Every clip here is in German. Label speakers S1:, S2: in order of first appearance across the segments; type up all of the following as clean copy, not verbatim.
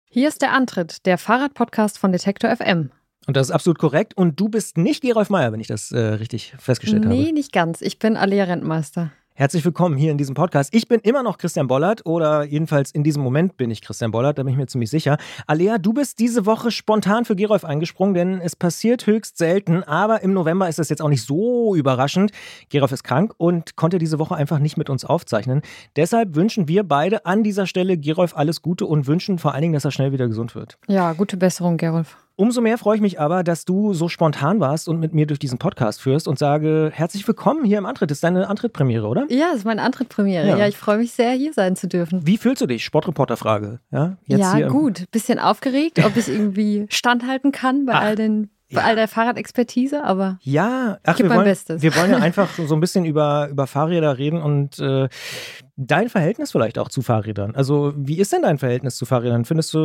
S1: Hier ist der Antritt, der Fahrradpodcast von Detektor FM.
S2: Und das ist absolut korrekt. Und du bist nicht Gerolf Meyer, wenn ich das richtig festgestellt habe.
S1: Nee, nicht ganz. Ich bin Alea Rentmeister.
S2: Herzlich willkommen hier in diesem Podcast. Ich bin immer noch Christian Bollert oder jedenfalls in diesem Moment bin ich Christian Bollert, da bin ich mir ziemlich sicher. Alea, du bist diese Woche spontan für Gerolf eingesprungen, denn es passiert höchst selten, aber im November ist das jetzt auch nicht so überraschend. Gerolf ist krank und konnte diese Woche einfach nicht mit uns aufzeichnen. Deshalb wünschen wir beide an dieser Stelle Gerolf alles Gute und wünschen vor allen Dingen, dass er schnell wieder gesund wird.
S1: Ja, gute Besserung, Gerolf.
S2: Umso mehr freue ich mich aber, dass du so spontan warst und mit mir durch diesen Podcast führst und sage, herzlich willkommen hier im Antritt. Das ist deine Antrittpremiere, oder?
S1: Ja, das ist meine Antrittpremiere. Ja, ich freue mich sehr, hier sein zu dürfen.
S2: Wie fühlst du dich? Sportreporter-Frage. Ja,
S1: gut. Bisschen aufgeregt, ob ich irgendwie standhalten kann bei all der Fahrradexpertise, aber ich gebe mein Bestes.
S2: Wir wollen ja einfach so ein bisschen über Fahrräder reden und dein Verhältnis vielleicht auch zu Fahrrädern. Also wie ist denn dein Verhältnis zu Fahrrädern?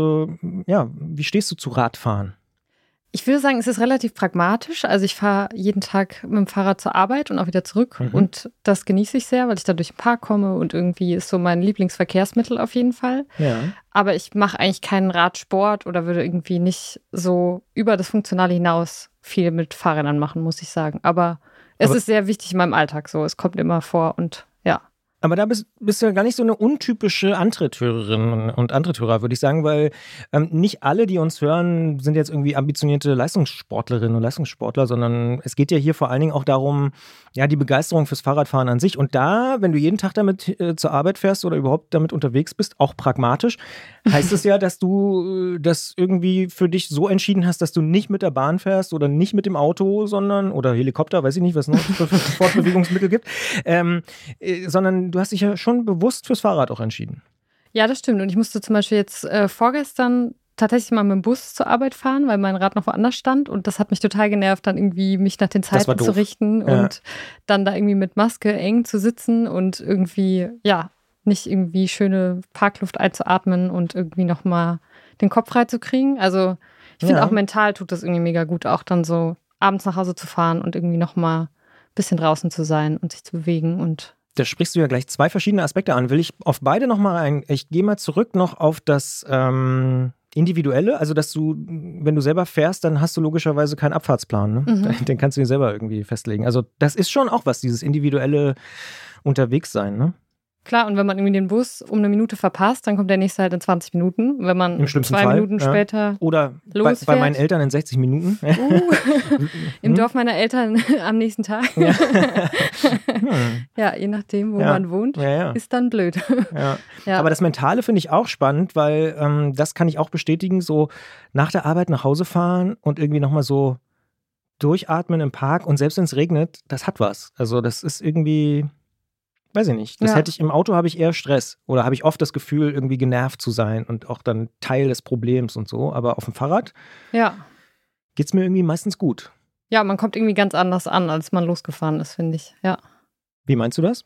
S2: Wie stehst du zu Radfahren?
S1: Ich würde sagen, es ist relativ pragmatisch. Also ich fahre jeden Tag mit dem Fahrrad zur Arbeit und auch wieder zurück. Und das genieße ich sehr, weil ich da durch den Park komme und irgendwie ist so mein Lieblingsverkehrsmittel auf jeden Fall. Ja. Aber ich mache eigentlich keinen Radsport oder würde irgendwie nicht so über das Funktionale hinaus viel mit Fahrrädern machen, muss ich sagen. Aber es ist sehr wichtig in meinem Alltag so. Es kommt immer vor und ja.
S2: Aber da bist du ja gar nicht so eine untypische Antritthörerin und Antritthörer, würde ich sagen, weil nicht alle, die uns hören, sind jetzt irgendwie ambitionierte Leistungssportlerinnen und Leistungssportler, sondern es geht ja hier vor allen Dingen auch darum, ja, die Begeisterung fürs Fahrradfahren an sich. Und da, wenn du jeden Tag damit zur Arbeit fährst oder überhaupt damit unterwegs bist, auch pragmatisch, heißt es ja, dass du das irgendwie für dich so entschieden hast, dass du nicht mit der Bahn fährst oder nicht mit dem Auto, sondern, oder Helikopter, weiß ich nicht, was es noch für Fortbewegungsmittel gibt, sondern du hast dich ja schon bewusst fürs Fahrrad auch entschieden.
S1: Ja, das stimmt. Und ich musste zum Beispiel jetzt vorgestern tatsächlich mal mit dem Bus zur Arbeit fahren, weil mein Rad noch woanders stand. Und das hat mich total genervt, dann irgendwie mich nach den Zeiten zu richten und dann da irgendwie mit Maske eng zu sitzen und irgendwie, ja, nicht irgendwie schöne Parkluft einzuatmen und irgendwie nochmal den Kopf frei zu kriegen. Also ich finde auch mental tut das irgendwie mega gut, auch dann so abends nach Hause zu fahren und irgendwie nochmal ein bisschen draußen zu sein und sich zu bewegen und
S2: da sprichst du ja gleich zwei verschiedene Aspekte an. Will ich auf beide nochmal ein. Ich gehe mal zurück noch auf das Individuelle. Also, dass du, wenn du selber fährst, dann hast du logischerweise keinen Abfahrtsplan. Ne? Den kannst du dir selber irgendwie festlegen. Also, das ist schon auch was, dieses individuelle Unterwegssein, ne?
S1: Klar, und wenn man irgendwie den Bus um eine Minute verpasst, dann kommt der nächste halt in 20 Minuten. Wenn man
S2: im schlimmsten
S1: 2
S2: Fall,
S1: Minuten später
S2: oder
S1: losfährt.
S2: Bei meinen Eltern in 60 Minuten.
S1: Im Dorf meiner Eltern am nächsten Tag. Ja, je nachdem, wo man wohnt, ist dann blöd.
S2: Ja. Aber das Mentale finde ich auch spannend, weil das kann ich auch bestätigen, so nach der Arbeit nach Hause fahren und irgendwie nochmal so durchatmen im Park und selbst wenn es regnet, das hat was. Also das ist irgendwie... Weiß ich nicht. Das hätte ich im Auto, habe ich eher Stress oder habe ich oft das Gefühl, irgendwie genervt zu sein und auch dann Teil des Problems und so. Aber auf dem Fahrrad geht es mir irgendwie meistens gut.
S1: Ja, man kommt irgendwie ganz anders an, als man losgefahren ist, finde ich. Ja.
S2: Wie meinst du das?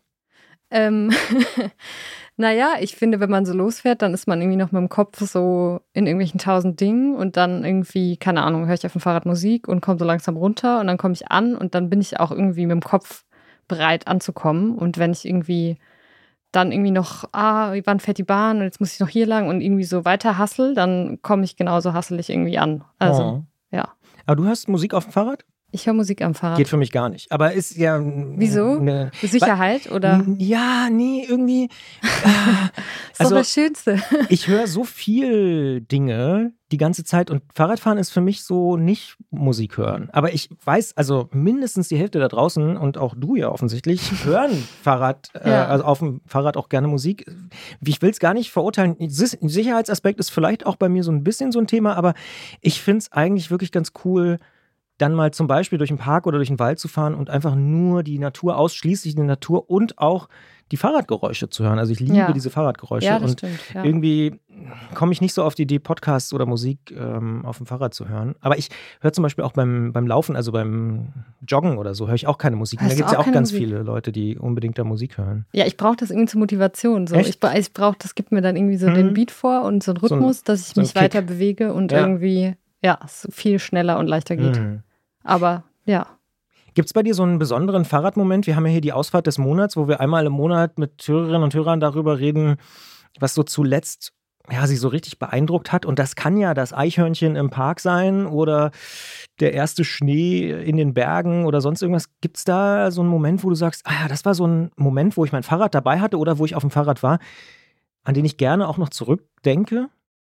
S1: Naja, ich finde, wenn man so losfährt, dann ist man irgendwie noch mit dem Kopf so in irgendwelchen 1000 Dingen und dann irgendwie, keine Ahnung, höre ich auf dem Fahrrad Musik und komme so langsam runter und dann komme ich an und dann bin ich auch irgendwie mit dem Kopf bereit anzukommen. Und wenn ich irgendwie dann irgendwie noch, wann fährt die Bahn und jetzt muss ich noch hier lang und irgendwie so weiter hassel, dann komme ich genauso hasselig irgendwie an. Also, ja.
S2: Aber du hörst Musik auf dem Fahrrad?
S1: Ich höre Musik am Fahrrad.
S2: Geht für mich gar nicht. Aber ist ja...
S1: Wieso? Sicherheit, oder?
S2: Ja, nee, irgendwie...
S1: Das ist doch das Schönste.
S2: Ich höre so viel Dinge die ganze Zeit und Fahrradfahren ist für mich so nicht Musik hören. Aber ich weiß, also mindestens die Hälfte da draußen und auch du ja offensichtlich hören also auf dem Fahrrad auch gerne Musik. Ich will es gar nicht verurteilen. Sicherheitsaspekt ist vielleicht auch bei mir so ein bisschen so ein Thema, aber ich finde es eigentlich wirklich ganz cool, dann mal zum Beispiel durch den Park oder durch den Wald zu fahren und einfach nur die Natur, ausschließlich die Natur und auch die Fahrradgeräusche zu hören. Also ich liebe diese Fahrradgeräusche.
S1: Ja, das
S2: und
S1: stimmt,
S2: irgendwie komme ich nicht so auf die Idee, Podcasts oder Musik auf dem Fahrrad zu hören. Aber ich höre zum Beispiel auch beim Laufen, also beim Joggen oder so, höre ich auch keine Musik. Und da gibt es ja auch ganz viele Leute, die unbedingt da Musik hören.
S1: Ja, ich brauche das irgendwie zur Motivation. So. Ich brauche, das gibt mir dann irgendwie so den Beat vor und so einen Rhythmus, dass ich mich weiter bewege und irgendwie es viel schneller und leichter geht. Aber ja.
S2: Gibt es bei dir so einen besonderen Fahrradmoment? Wir haben ja hier die Ausfahrt des Monats, wo wir einmal im Monat mit Hörerinnen und Hörern darüber reden, was so zuletzt sie so richtig beeindruckt hat. Und das kann ja das Eichhörnchen im Park sein oder der erste Schnee in den Bergen oder sonst irgendwas. Gibt es da so einen Moment, wo du sagst, das war so ein Moment, wo ich mein Fahrrad dabei hatte oder wo ich auf dem Fahrrad war, an den ich gerne auch noch zurückdenke?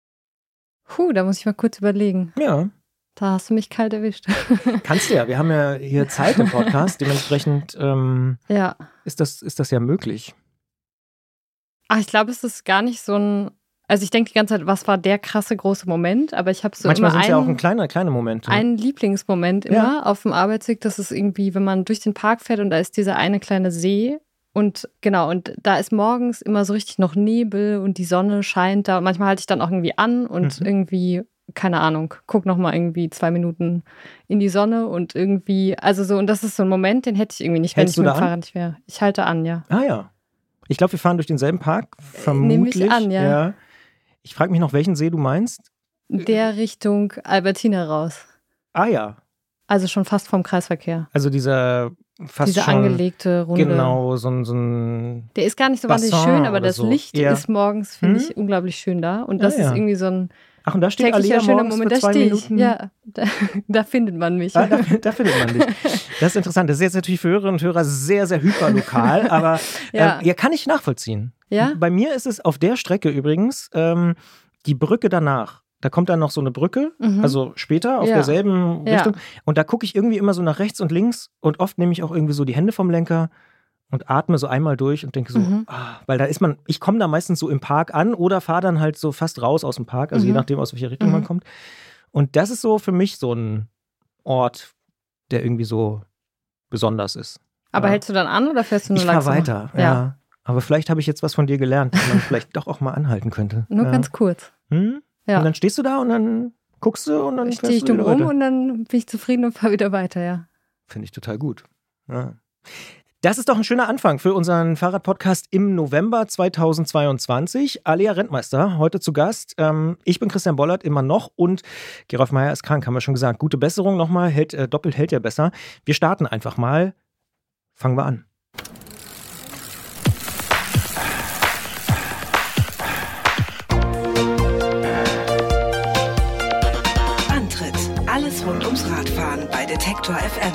S1: Da muss ich mal kurz überlegen.
S2: Ja.
S1: Da hast du mich kalt erwischt.
S2: Kannst du ja. Wir haben ja hier Zeit im Podcast. Dementsprechend ist das ja möglich.
S1: Ich glaube, es ist gar nicht so ein... Also ich denke die ganze Zeit, was war der krasse große Moment? Aber ich habe so
S2: manchmal
S1: immer
S2: sind es ja auch kleine Momente.
S1: Einen Lieblingsmoment immer auf dem Arbeitsweg. Das ist irgendwie, wenn man durch den Park fährt und da ist dieser eine kleine See. Und genau, und da ist morgens immer so richtig noch Nebel und die Sonne scheint da. Und manchmal halte ich dann auch irgendwie an und irgendwie, keine Ahnung, guck nochmal irgendwie 2 Minuten in die Sonne und irgendwie, also so, und das ist so ein Moment, den hätte ich irgendwie nicht, wenn ich mit dem Fahrrad nicht wäre. Ich halte an, ja.
S2: Ja. Ich glaube, wir fahren durch denselben Park, vermutlich.
S1: Nehme ich an, ja.
S2: Ich frage mich noch, welchen See du meinst?
S1: Der Richtung Albertina raus.
S2: Ja.
S1: Also schon fast vom Kreisverkehr.
S2: Also diese
S1: angelegte Runde.
S2: Genau, so ein
S1: der ist gar nicht so wahnsinnig schön, aber das Licht ist morgens, finde ich, unglaublich schön da. Und das ist irgendwie so ein
S2: und da steht Alia
S1: schöner
S2: morgens
S1: Moment,
S2: für 2 Minuten.
S1: Ja, da findet man mich.
S2: Da findet man dich. Das ist interessant. Das ist jetzt natürlich für Hörerinnen und Hörer sehr, sehr hyperlokal, aber kann ich nachvollziehen.
S1: Ja?
S2: Bei mir ist es auf der Strecke übrigens die Brücke danach. Da kommt dann noch so eine Brücke, also später auf derselben Richtung. Und da gucke ich irgendwie immer so nach rechts und links und oft nehme ich auch irgendwie so die Hände vom Lenker und atme so einmal durch und denke so, weil da ich komme da meistens so im Park an oder fahre dann halt so fast raus aus dem Park, also je nachdem, aus welcher Richtung man kommt. Und das ist so für mich so ein Ort, der irgendwie so besonders ist.
S1: Aber hältst du dann an oder fährst du nur langsam?
S2: Ich fahre weiter, ja. Aber vielleicht habe ich jetzt was von dir gelernt, dass man vielleicht doch auch mal anhalten könnte.
S1: Nur ganz kurz.
S2: Ja. Und dann stehst du da und dann guckst du und dann
S1: stehe ich dumm rum und dann bin ich zufrieden und fahre wieder weiter, ja.
S2: Finde ich total gut. Ja. Das ist doch ein schöner Anfang für unseren Fahrradpodcast im November 2022. Alia Rentmeister, heute zu Gast. Ich bin Christian Bollert, immer noch. Und Gerolf Meyer ist krank, haben wir schon gesagt. Gute Besserung nochmal. Doppelt hält ja besser. Wir starten einfach mal. Fangen wir an.
S3: Alles rund ums Radfahren bei Detektor FM.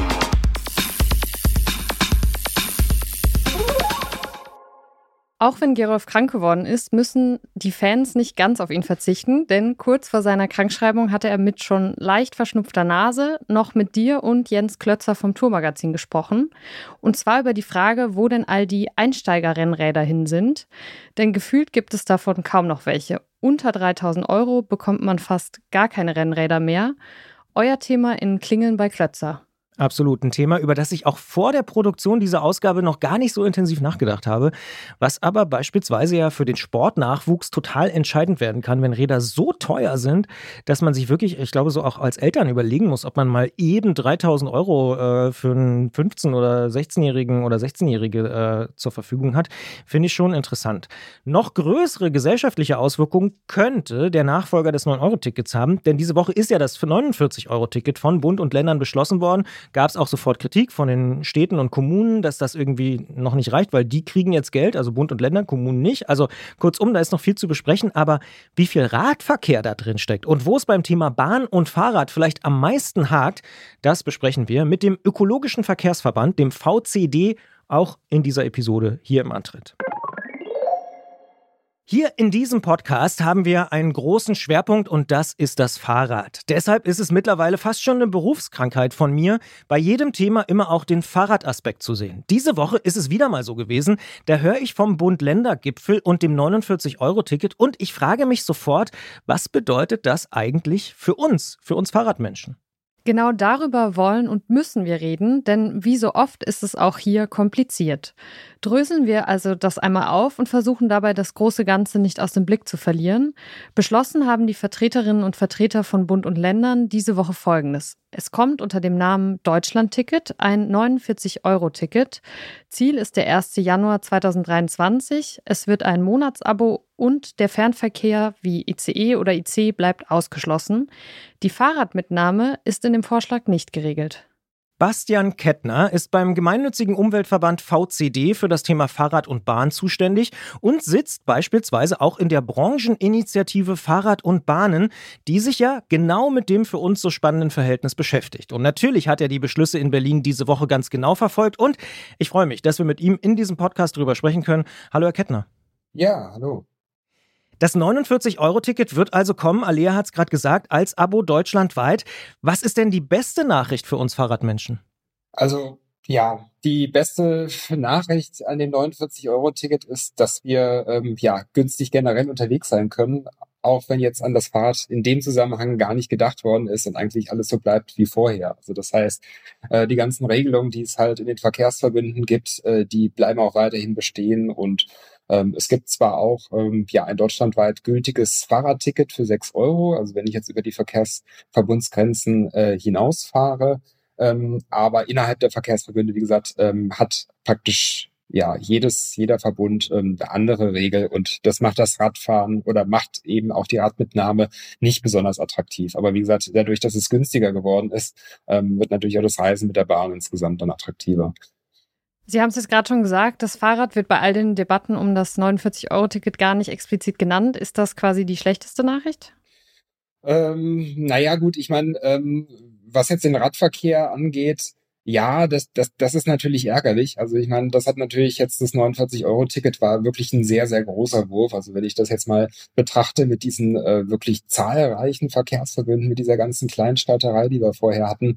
S1: Auch wenn Gerolf krank geworden ist, müssen die Fans nicht ganz auf ihn verzichten, denn kurz vor seiner Krankschreibung hatte er mit schon leicht verschnupfter Nase noch mit dir und Jens Klötzer vom Tourmagazin gesprochen. Und zwar über die Frage, wo denn all die Einsteigerrennräder hin sind. Denn gefühlt gibt es davon kaum noch welche. Unter 3.000 € bekommt man fast gar keine Rennräder mehr. Euer Thema in Klingeln bei Klötzer.
S2: Absolut, ein Thema, über das ich auch vor der Produktion dieser Ausgabe noch gar nicht so intensiv nachgedacht habe, was aber beispielsweise ja für den Sportnachwuchs total entscheidend werden kann, wenn Räder so teuer sind, dass man sich wirklich, ich glaube, so auch als Eltern überlegen muss, ob man mal eben 3.000 € für einen 15- oder 16-Jährigen oder 16-Jährige zur Verfügung hat, finde ich schon interessant. Noch größere gesellschaftliche Auswirkungen könnte der Nachfolger des 9-Euro-Tickets haben, denn diese Woche ist ja das 49-Euro-Ticket von Bund und Ländern beschlossen worden. Gab es auch sofort Kritik von den Städten und Kommunen, dass das irgendwie noch nicht reicht, weil die kriegen jetzt Geld, also Bund und Länder, Kommunen nicht. Also kurzum, da ist noch viel zu besprechen, aber wie viel Radverkehr da drin steckt und wo es beim Thema Bahn und Fahrrad vielleicht am meisten hakt, das besprechen wir mit dem Ökologischen Verkehrsverband, dem VCD, auch in dieser Episode hier im Antritt. Hier in diesem Podcast haben wir einen großen Schwerpunkt und das ist das Fahrrad. Deshalb ist es mittlerweile fast schon eine Berufskrankheit von mir, bei jedem Thema immer auch den Fahrradaspekt zu sehen. Diese Woche ist es wieder mal so gewesen, da höre ich vom Bund-Länder-Gipfel und dem 49-Euro-Ticket und ich frage mich sofort, was bedeutet das eigentlich für uns Fahrradmenschen?
S1: Genau darüber wollen und müssen wir reden, denn wie so oft ist es auch hier kompliziert. Dröseln wir also das einmal auf und versuchen dabei, das große Ganze nicht aus dem Blick zu verlieren. Beschlossen haben die Vertreterinnen und Vertreter von Bund und Ländern diese Woche Folgendes. Es kommt unter dem Namen Deutschland-Ticket ein 49-Euro-Ticket. Ziel ist der 1. Januar 2023. Es wird ein Monatsabo und der Fernverkehr wie ICE oder IC bleibt ausgeschlossen. Die Fahrradmitnahme ist in dem Vorschlag nicht geregelt.
S2: Bastian Kettner ist beim gemeinnützigen Umweltverband VCD für das Thema Fahrrad und Bahn zuständig und sitzt beispielsweise auch in der Brancheninitiative Fahrrad und Bahnen, die sich ja genau mit dem für uns so spannenden Verhältnis beschäftigt. Und natürlich hat er die Beschlüsse in Berlin diese Woche ganz genau verfolgt und ich freue mich, dass wir mit ihm in diesem Podcast drüber sprechen können. Hallo, Herr Kettner.
S4: Ja, hallo.
S2: Das 49-Euro-Ticket wird also kommen, Alea hat es gerade gesagt, als Abo deutschlandweit. Was ist denn die beste Nachricht für uns Fahrradmenschen?
S4: Also ja, die beste Nachricht an dem 49-Euro-Ticket ist, dass wir günstig generell unterwegs sein können, auch wenn jetzt an das Fahrrad in dem Zusammenhang gar nicht gedacht worden ist und eigentlich alles so bleibt wie vorher. Also das heißt, die ganzen Regelungen, die es halt in den Verkehrsverbünden gibt, die bleiben auch weiterhin bestehen und es gibt zwar auch ein deutschlandweit gültiges Fahrradticket für 6 Euro, also wenn ich jetzt über die Verkehrsverbundsgrenzen hinausfahre, aber innerhalb der Verkehrsverbünde, wie gesagt, hat praktisch jeder Verbund eine andere Regel und das macht das Radfahren oder macht eben auch die Radmitnahme nicht besonders attraktiv. Aber wie gesagt, dadurch, dass es günstiger geworden ist, wird natürlich auch das Reisen mit der Bahn insgesamt dann attraktiver.
S1: Sie haben es jetzt gerade schon gesagt, das Fahrrad wird bei all den Debatten um das 49-Euro-Ticket gar nicht explizit genannt. Ist das quasi die schlechteste Nachricht?
S4: Naja, gut, ich meine, was jetzt den Radverkehr angeht, ja, das ist natürlich ärgerlich. Also ich meine, das hat natürlich jetzt das 49-Euro-Ticket war wirklich ein sehr, sehr großer Wurf. Also wenn ich das jetzt mal betrachte mit diesen wirklich zahlreichen Verkehrsverbünden, mit dieser ganzen Kleinstaaterei, die wir vorher hatten,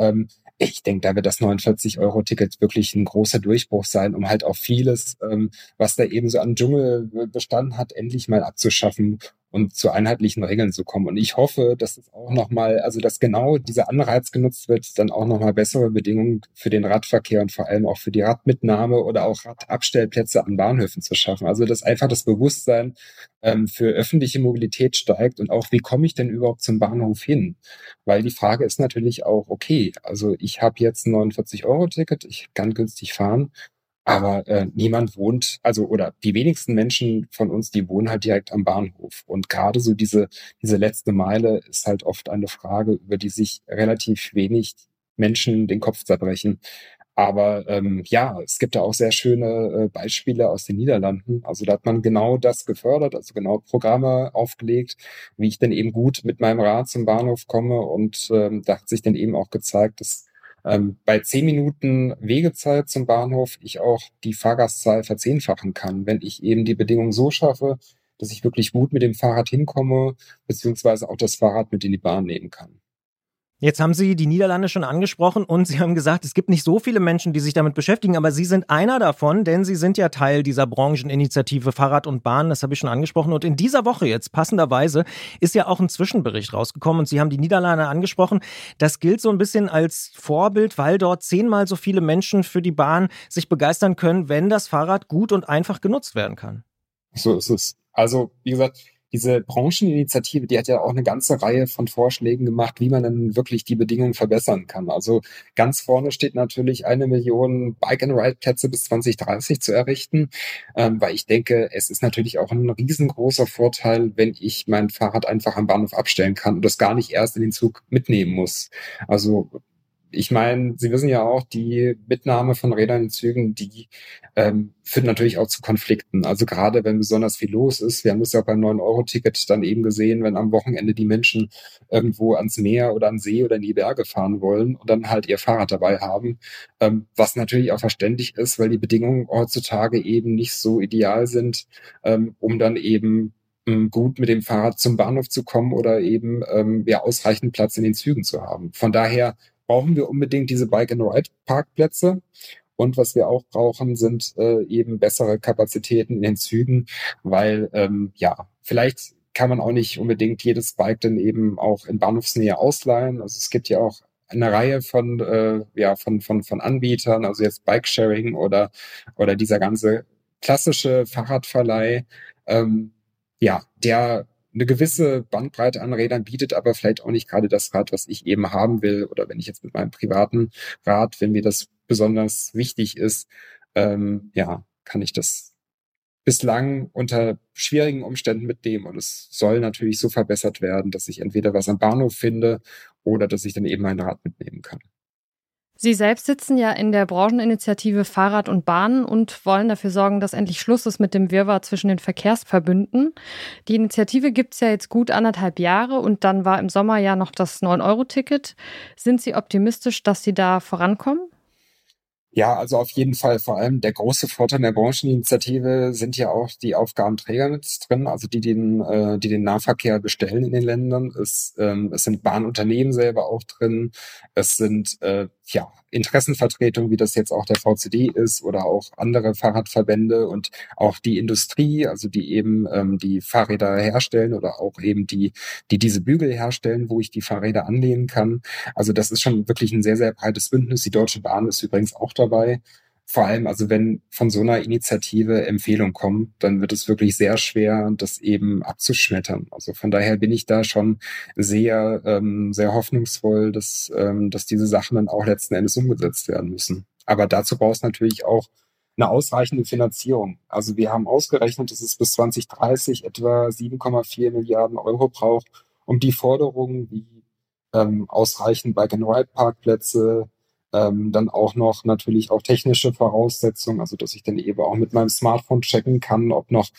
S4: ich denke, da wird das 49-Euro-Ticket wirklich ein großer Durchbruch sein, um halt auch vieles, was da eben so an Dschungel bestanden hat, endlich mal abzuschaffen und zu einheitlichen Regeln zu kommen. Und ich hoffe, dass es auch nochmal, also dass genau dieser Anreiz genutzt wird, dann auch nochmal bessere Bedingungen für den Radverkehr und vor allem auch für die Radmitnahme oder auch Radabstellplätze an Bahnhöfen zu schaffen. Also dass einfach das Bewusstsein für öffentliche Mobilität steigt und auch, wie komme ich denn überhaupt zum Bahnhof hin? Weil die Frage ist natürlich auch, okay, also ich habe jetzt ein 49-Euro-Ticket, ich kann günstig fahren, aber niemand wohnt, also oder die wenigsten Menschen von uns, die wohnen halt direkt am Bahnhof. Und gerade so diese letzte Meile ist halt oft eine Frage, über die sich relativ wenig Menschen den Kopf zerbrechen. Aber es gibt da auch sehr schöne Beispiele aus den Niederlanden. Also da hat man genau das gefördert, also genau Programme aufgelegt, wie ich dann eben gut mit meinem Rad zum Bahnhof komme. Und da hat sich dann eben auch gezeigt, dass bei 10 Minuten Wegezeit zum Bahnhof ich auch die Fahrgastzahl verzehnfachen kann, wenn ich eben die Bedingungen so schaffe, dass ich wirklich gut mit dem Fahrrad hinkomme, beziehungsweise auch das Fahrrad mit in die Bahn nehmen kann.
S2: Jetzt haben Sie die Niederlande schon angesprochen und Sie haben gesagt, es gibt nicht so viele Menschen, die sich damit beschäftigen, aber Sie sind einer davon, denn Sie sind ja Teil dieser Brancheninitiative Fahrrad und Bahn, das habe ich schon angesprochen. Und in dieser Woche jetzt, passenderweise, ist ja auch ein Zwischenbericht rausgekommen und Sie haben die Niederlande angesprochen. Das gilt so ein bisschen als Vorbild, weil dort 10-mal so viele Menschen für die Bahn sich begeistern können, wenn das Fahrrad gut und einfach genutzt werden kann.
S4: So ist es. Also, wie gesagt, diese Brancheninitiative, die hat ja auch eine ganze Reihe von Vorschlägen gemacht, wie man dann wirklich die Bedingungen verbessern kann. Also ganz vorne steht natürlich 1 Million Bike-and-Ride-Plätze bis 2030 zu errichten, weil ich denke, es ist natürlich auch ein riesengroßer Vorteil, wenn ich mein Fahrrad einfach am Bahnhof abstellen kann und das gar nicht erst in den Zug mitnehmen muss. Also ich meine, Sie wissen ja auch, die Mitnahme von Rädern in Zügen, die führt natürlich auch zu Konflikten. Also gerade wenn besonders viel los ist. Wir haben das ja beim 9-Euro-Ticket dann eben gesehen, wenn am Wochenende die Menschen irgendwo ans Meer oder an See oder in die Berge fahren wollen und dann halt ihr Fahrrad dabei haben. Was natürlich auch verständlich ist, weil die Bedingungen heutzutage eben nicht so ideal sind, um dann eben gut mit dem Fahrrad zum Bahnhof zu kommen oder eben ausreichend Platz in den Zügen zu haben. Von daher brauchen wir unbedingt diese Bike-and-Ride-Parkplätze. Und was wir auch brauchen, sind eben bessere Kapazitäten in den Zügen, weil vielleicht kann man auch nicht unbedingt jedes Bike dann eben auch in Bahnhofsnähe ausleihen. Also es gibt ja auch eine Reihe von Anbietern, also jetzt Bike-Sharing oder dieser ganze klassische Fahrradverleih, der eine gewisse Bandbreite an Rädern bietet, aber vielleicht auch nicht gerade das Rad, was ich eben haben will. Oder wenn ich jetzt mit meinem privaten Rad, wenn mir das besonders wichtig ist, kann ich das bislang unter schwierigen Umständen mitnehmen. Und es soll natürlich so verbessert werden, dass ich entweder was am Bahnhof finde oder dass ich dann eben mein Rad mitnehmen kann.
S1: Sie selbst sitzen ja in der Brancheninitiative Fahrrad und Bahn und wollen dafür sorgen, dass endlich Schluss ist mit dem Wirrwarr zwischen den Verkehrsverbünden. Die Initiative gibt es ja jetzt gut 1,5 Jahre und dann war im Sommer ja noch das 9-Euro-Ticket. Sind Sie optimistisch, dass Sie da vorankommen?
S4: Ja, also auf jeden Fall. Vor allem der große Vorteil der Brancheninitiative sind ja auch die Aufgabenträger mit drin, also die den Nahverkehr bestellen in den Ländern. Es sind Bahnunternehmen selber auch drin. Es sind Interessenvertretungen, wie das jetzt auch der VCD ist oder auch andere Fahrradverbände und auch die Industrie, also die eben die Fahrräder herstellen oder auch eben die diese Bügel herstellen, wo ich die Fahrräder anlehnen kann. Also das ist schon wirklich ein sehr, sehr breites Bündnis. Die Deutsche Bahn ist übrigens auch dabei. Vor allem, also wenn von so einer Initiative Empfehlungen kommen, dann wird es wirklich sehr schwer, das eben abzuschmettern. Also von daher bin ich da schon sehr, sehr hoffnungsvoll, dass diese Sachen dann auch letzten Endes umgesetzt werden müssen. Aber dazu brauchst du natürlich auch eine ausreichende Finanzierung. Also wir haben ausgerechnet, dass es bis 2030 etwa 7,4 Milliarden Euro braucht, um die Forderungen wie ausreichend Bike-and-Ride-Parkplätze, dann auch noch natürlich auch technische Voraussetzungen, also dass ich dann eben auch mit meinem Smartphone checken kann, ob noch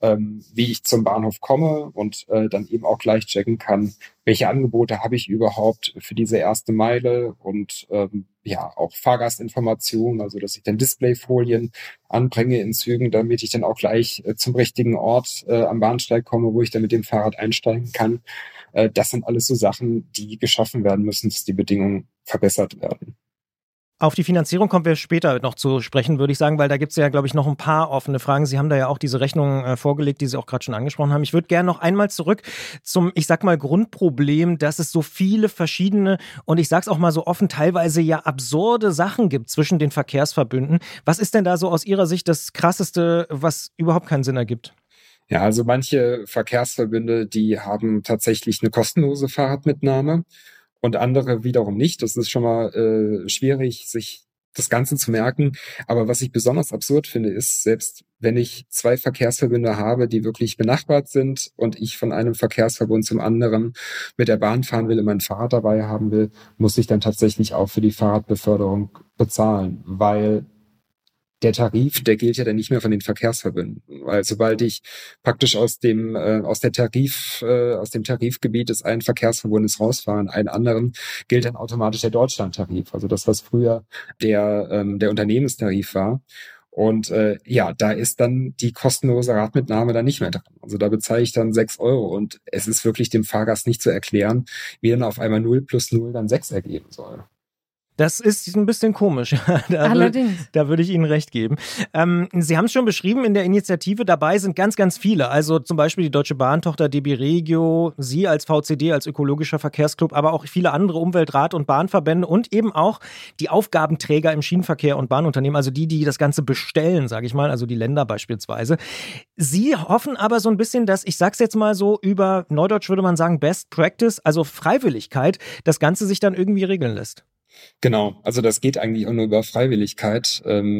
S4: wie ich zum Bahnhof komme und dann eben auch gleich checken kann, welche Angebote habe ich überhaupt für diese erste Meile und auch Fahrgastinformationen, also dass ich dann Displayfolien anbringe in Zügen, damit ich dann auch gleich zum richtigen Ort am Bahnsteig komme, wo ich dann mit dem Fahrrad einsteigen kann. Das sind alles so Sachen, die geschaffen werden müssen, dass die Bedingungen verbessert werden.
S2: Auf die Finanzierung kommen wir später noch zu sprechen, würde ich sagen, weil da gibt es ja, glaube ich, noch ein paar offene Fragen. Sie haben da ja auch diese Rechnung vorgelegt, die Sie auch gerade schon angesprochen haben. Ich würde gerne noch einmal zurück zum, ich sag mal, Grundproblem, dass es so viele verschiedene und ich sag's auch mal so offen, teilweise ja absurde Sachen gibt zwischen den Verkehrsverbünden. Was ist denn da so aus Ihrer Sicht das Krasseste, was überhaupt keinen Sinn ergibt?
S4: Ja, also manche Verkehrsverbünde, die haben tatsächlich eine kostenlose Fahrradmitnahme. Und andere wiederum nicht. Das ist schon mal schwierig, sich das Ganze zu merken. Aber was ich besonders absurd finde, ist, selbst wenn ich 2 Verkehrsverbünde habe, die wirklich benachbart sind und ich von einem Verkehrsverbund zum anderen mit der Bahn fahren will und mein Fahrrad dabei haben will, muss ich dann tatsächlich auch für die Fahrradbeförderung bezahlen, weil der Tarif, der gilt ja dann nicht mehr von den Verkehrsverbünden, weil sobald ich praktisch aus dem Tarifgebiet des einen Verkehrsverbundes rausfahre in einen anderen, gilt dann automatisch der Deutschlandtarif, also das, was früher der Unternehmenstarif war. Und da ist dann die kostenlose Radmitnahme dann nicht mehr dran. Also da bezahle ich dann 6 Euro und es ist wirklich dem Fahrgast nicht zu erklären, wie dann auf einmal 0 plus 0 dann 6 ergeben soll.
S2: Das ist ein bisschen komisch.
S1: Allerdings.
S2: Da würde ich Ihnen recht geben. Sie haben es schon beschrieben, in der Initiative dabei sind ganz, ganz viele. Also zum Beispiel die Deutsche Bahntochter DB Regio, Sie als VCD, als ökologischer Verkehrsclub, aber auch viele andere Umweltrad- und Bahnverbände und eben auch die Aufgabenträger im Schienenverkehr und Bahnunternehmen, also die das Ganze bestellen, sage ich mal, also die Länder beispielsweise. Sie hoffen aber so ein bisschen, dass, ich sag's jetzt mal so, über Neudeutsch würde man sagen, Best Practice, also Freiwilligkeit, das Ganze sich dann irgendwie regeln lässt.
S4: Genau, also das geht eigentlich auch nur über Freiwilligkeit,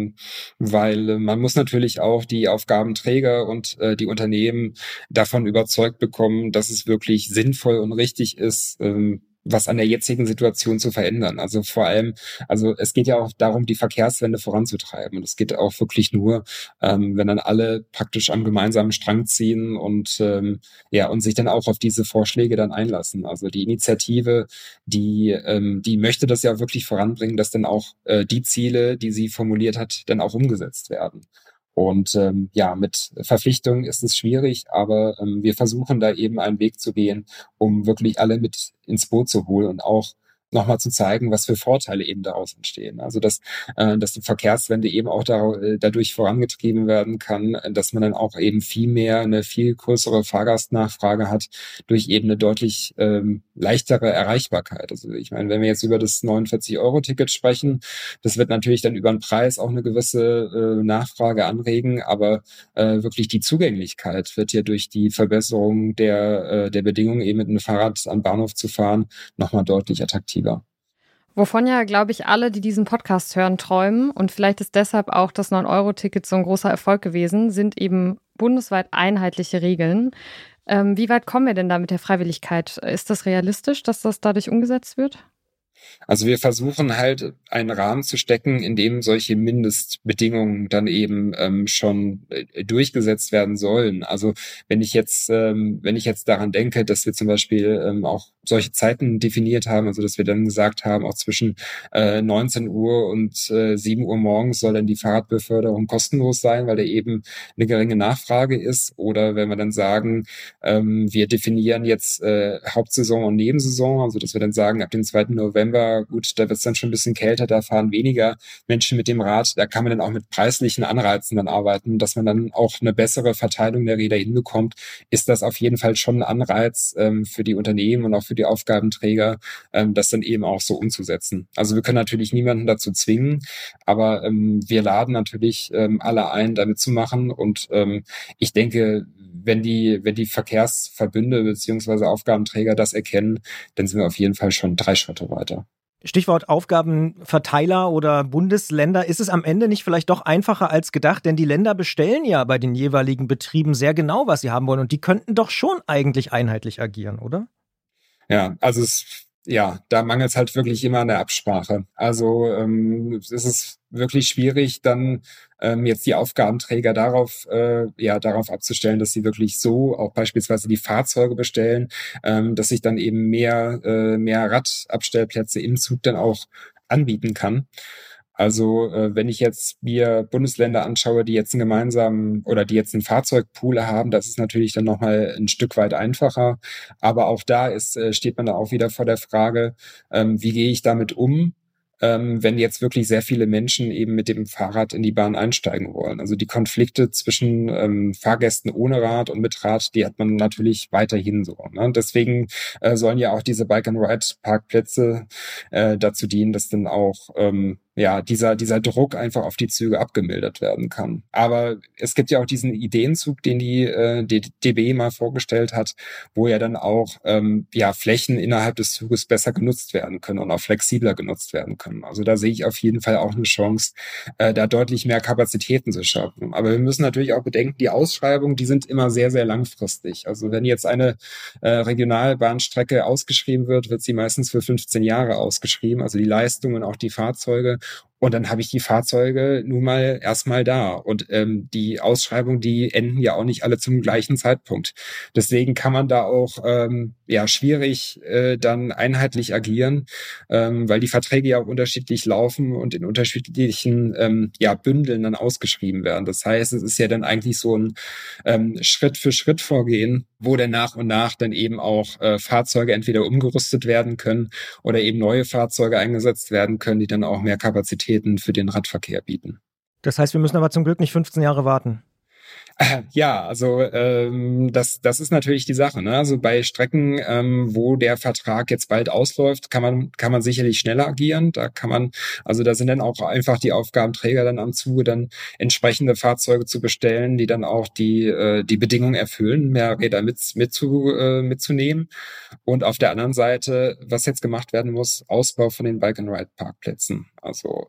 S4: weil man muss natürlich auch die Aufgabenträger und die Unternehmen davon überzeugt bekommen, dass es wirklich sinnvoll und richtig ist, was an der jetzigen Situation zu verändern. Also vor allem, also es geht ja auch darum, die Verkehrswende voranzutreiben. Und es geht auch wirklich nur, wenn dann alle praktisch am gemeinsamen Strang ziehen und sich dann auch auf diese Vorschläge dann einlassen. Also die Initiative, die möchte das ja wirklich voranbringen, dass dann auch die Ziele, die sie formuliert hat, dann auch umgesetzt werden. Und mit Verpflichtungen ist es schwierig, aber wir versuchen da eben einen Weg zu gehen, um wirklich alle mit ins Boot zu holen und auch nochmal zu zeigen, was für Vorteile eben daraus entstehen. Also dass die Verkehrswende eben auch dadurch vorangetrieben werden kann, dass man dann auch eben eine viel größere Fahrgastnachfrage hat durch eben eine deutlich leichtere Erreichbarkeit. Also ich meine, wenn wir jetzt über das 49-Euro-Ticket sprechen, das wird natürlich dann über den Preis auch eine gewisse Nachfrage anregen, aber wirklich die Zugänglichkeit wird ja durch die Verbesserung der Bedingungen, eben mit einem Fahrrad am Bahnhof zu fahren, nochmal deutlich attraktiver.
S1: Wovon ja, glaube ich, alle, die diesen Podcast hören, träumen und vielleicht ist deshalb auch das 9-Euro-Ticket so ein großer Erfolg gewesen, sind eben bundesweit einheitliche Regeln. Wie weit kommen wir denn da mit der Freiwilligkeit? Ist das realistisch, dass das dadurch umgesetzt wird?
S4: Also wir versuchen halt einen Rahmen zu stecken, in dem solche Mindestbedingungen dann eben schon durchgesetzt werden sollen. Also wenn ich jetzt daran denke, dass wir zum Beispiel auch solche Zeiten definiert haben, also dass wir dann gesagt haben, auch zwischen 19 Uhr und 7 Uhr morgens soll dann die Fahrradbeförderung kostenlos sein, weil da eben eine geringe Nachfrage ist. Oder wenn wir dann sagen, wir definieren jetzt Hauptsaison und Nebensaison, also dass wir dann sagen, ab dem 2. November, gut, da wird es dann schon ein bisschen kälter, da fahren weniger Menschen mit dem Rad, da kann man dann auch mit preislichen Anreizen dann arbeiten, dass man dann auch eine bessere Verteilung der Räder hinbekommt, ist das auf jeden Fall schon ein Anreiz für die Unternehmen und auch für die Aufgabenträger, das dann eben auch so umzusetzen. Also wir können natürlich niemanden dazu zwingen, aber wir laden natürlich alle ein, da mitzumachen und ich denke, wenn die Verkehrsverbünde beziehungsweise Aufgabenträger das erkennen, dann sind wir auf jeden Fall schon 3 Schritte weiter.
S2: Stichwort Aufgabenverteiler oder Bundesländer. Ist es am Ende nicht vielleicht doch einfacher als gedacht? Denn die Länder bestellen ja bei den jeweiligen Betrieben sehr genau, was sie haben wollen. Und die könnten doch schon eigentlich einheitlich agieren, oder?
S4: Ja, also da mangelt es halt wirklich immer an der Absprache. Also es ist wirklich schwierig, dann jetzt die Aufgabenträger darauf abzustellen, dass sie wirklich so auch beispielsweise die Fahrzeuge bestellen, dass ich dann eben mehr Radabstellplätze im Zug dann auch anbieten kann. Also wenn ich jetzt mir Bundesländer anschaue, die jetzt einen gemeinsamen oder die jetzt einen Fahrzeugpool haben, das ist natürlich dann nochmal ein Stück weit einfacher. Aber auch da steht man da auch wieder vor der Frage, wie gehe ich damit um, wenn jetzt wirklich sehr viele Menschen eben mit dem Fahrrad in die Bahn einsteigen wollen. Also die Konflikte zwischen Fahrgästen ohne Rad und mit Rad, die hat man natürlich weiterhin so. Ne? Deswegen sollen ja auch diese Bike-and-Ride-Parkplätze dazu dienen, dass dann auch dieser Druck einfach auf die Züge abgemildert werden kann. Aber es gibt ja auch diesen Ideenzug, den die DB mal vorgestellt hat, wo ja dann auch Flächen innerhalb des Zuges besser genutzt werden können und auch flexibler genutzt werden können. Also da sehe ich auf jeden Fall auch eine Chance, da deutlich mehr Kapazitäten zu schaffen. Aber wir müssen natürlich auch bedenken, die Ausschreibungen, die sind immer sehr, sehr langfristig. Also wenn jetzt eine Regionalbahnstrecke ausgeschrieben wird, wird sie meistens für 15 Jahre ausgeschrieben, also die Leistungen, auch die Fahrzeuge. Und dann habe ich die Fahrzeuge nun mal erstmal da. Und die Ausschreibungen, die enden ja auch nicht alle zum gleichen Zeitpunkt. Deswegen kann man da auch schwierig dann einheitlich agieren, weil die Verträge ja auch unterschiedlich laufen und in unterschiedlichen Bündeln dann ausgeschrieben werden. Das heißt, es ist ja dann eigentlich so ein Schritt-für-Schritt-Vorgehen, wo dann nach und nach dann eben auch Fahrzeuge entweder umgerüstet werden können oder eben neue Fahrzeuge eingesetzt werden können, die dann auch mehr Kapazitäten für den Radverkehr bieten.
S2: Das heißt, wir müssen aber zum Glück nicht 15 Jahre warten.
S4: Ja, also das ist natürlich die Sache. Ne? Also bei Strecken, wo der Vertrag jetzt bald ausläuft, kann man sicherlich schneller agieren. Da sind dann auch einfach die Aufgabenträger dann am Zuge, dann entsprechende Fahrzeuge zu bestellen, die dann auch die Bedingungen erfüllen, mehr Räder mitzunehmen. Und auf der anderen Seite, was jetzt gemacht werden muss, Ausbau von den Bike-and-Ride-Parkplätzen. Also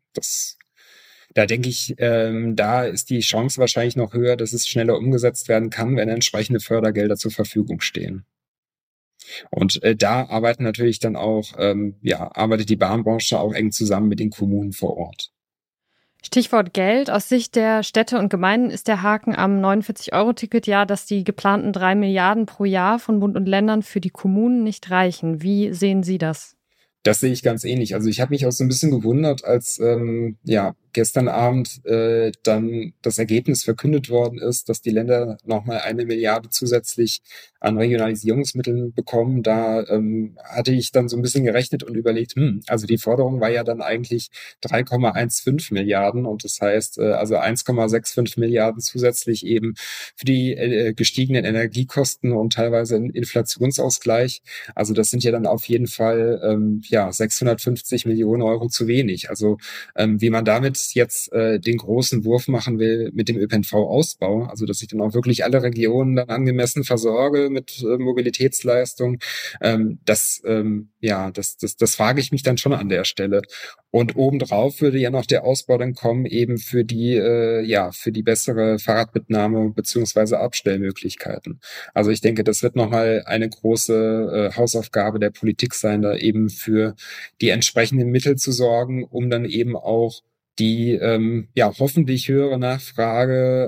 S4: da denke ich, da ist die Chance wahrscheinlich noch höher, dass es schneller umgesetzt werden kann, wenn entsprechende Fördergelder zur Verfügung stehen. Und da arbeiten natürlich dann auch, arbeitet die Bahnbranche auch eng zusammen mit den Kommunen vor Ort.
S1: Stichwort Geld. Aus Sicht der Städte und Gemeinden ist der Haken am 49-Euro-Ticket ja, dass die geplanten 3 Milliarden pro Jahr von Bund und Ländern für die Kommunen nicht reichen. Wie sehen Sie das?
S4: Das sehe ich ganz ähnlich. Also ich habe mich auch so ein bisschen gewundert, als gestern Abend dann das Ergebnis verkündet worden ist, dass die Länder nochmal 1 Milliarde zusätzlich an Regionalisierungsmitteln bekommen. Da hatte ich dann so ein bisschen gerechnet und überlegt, also die Forderung war ja dann eigentlich 3,15 Milliarden und das heißt also 1,65 Milliarden zusätzlich eben für die gestiegenen Energiekosten und teilweise einen Inflationsausgleich. Also das sind ja dann auf jeden Fall 650 Millionen Euro zu wenig. Also wie man damit Bus jetzt den großen Wurf machen will mit dem ÖPNV-Ausbau, also dass ich dann auch wirklich alle Regionen dann angemessen versorge mit Mobilitätsleistung, das frage ich mich dann schon an der Stelle. Und obendrauf würde ja noch der Ausbau dann kommen, eben für die bessere Fahrradmitnahme beziehungsweise Abstellmöglichkeiten. Also ich denke, das wird nochmal eine große Hausaufgabe der Politik sein, da eben für die entsprechenden Mittel zu sorgen, um dann eben auch die hoffentlich höhere Nachfrage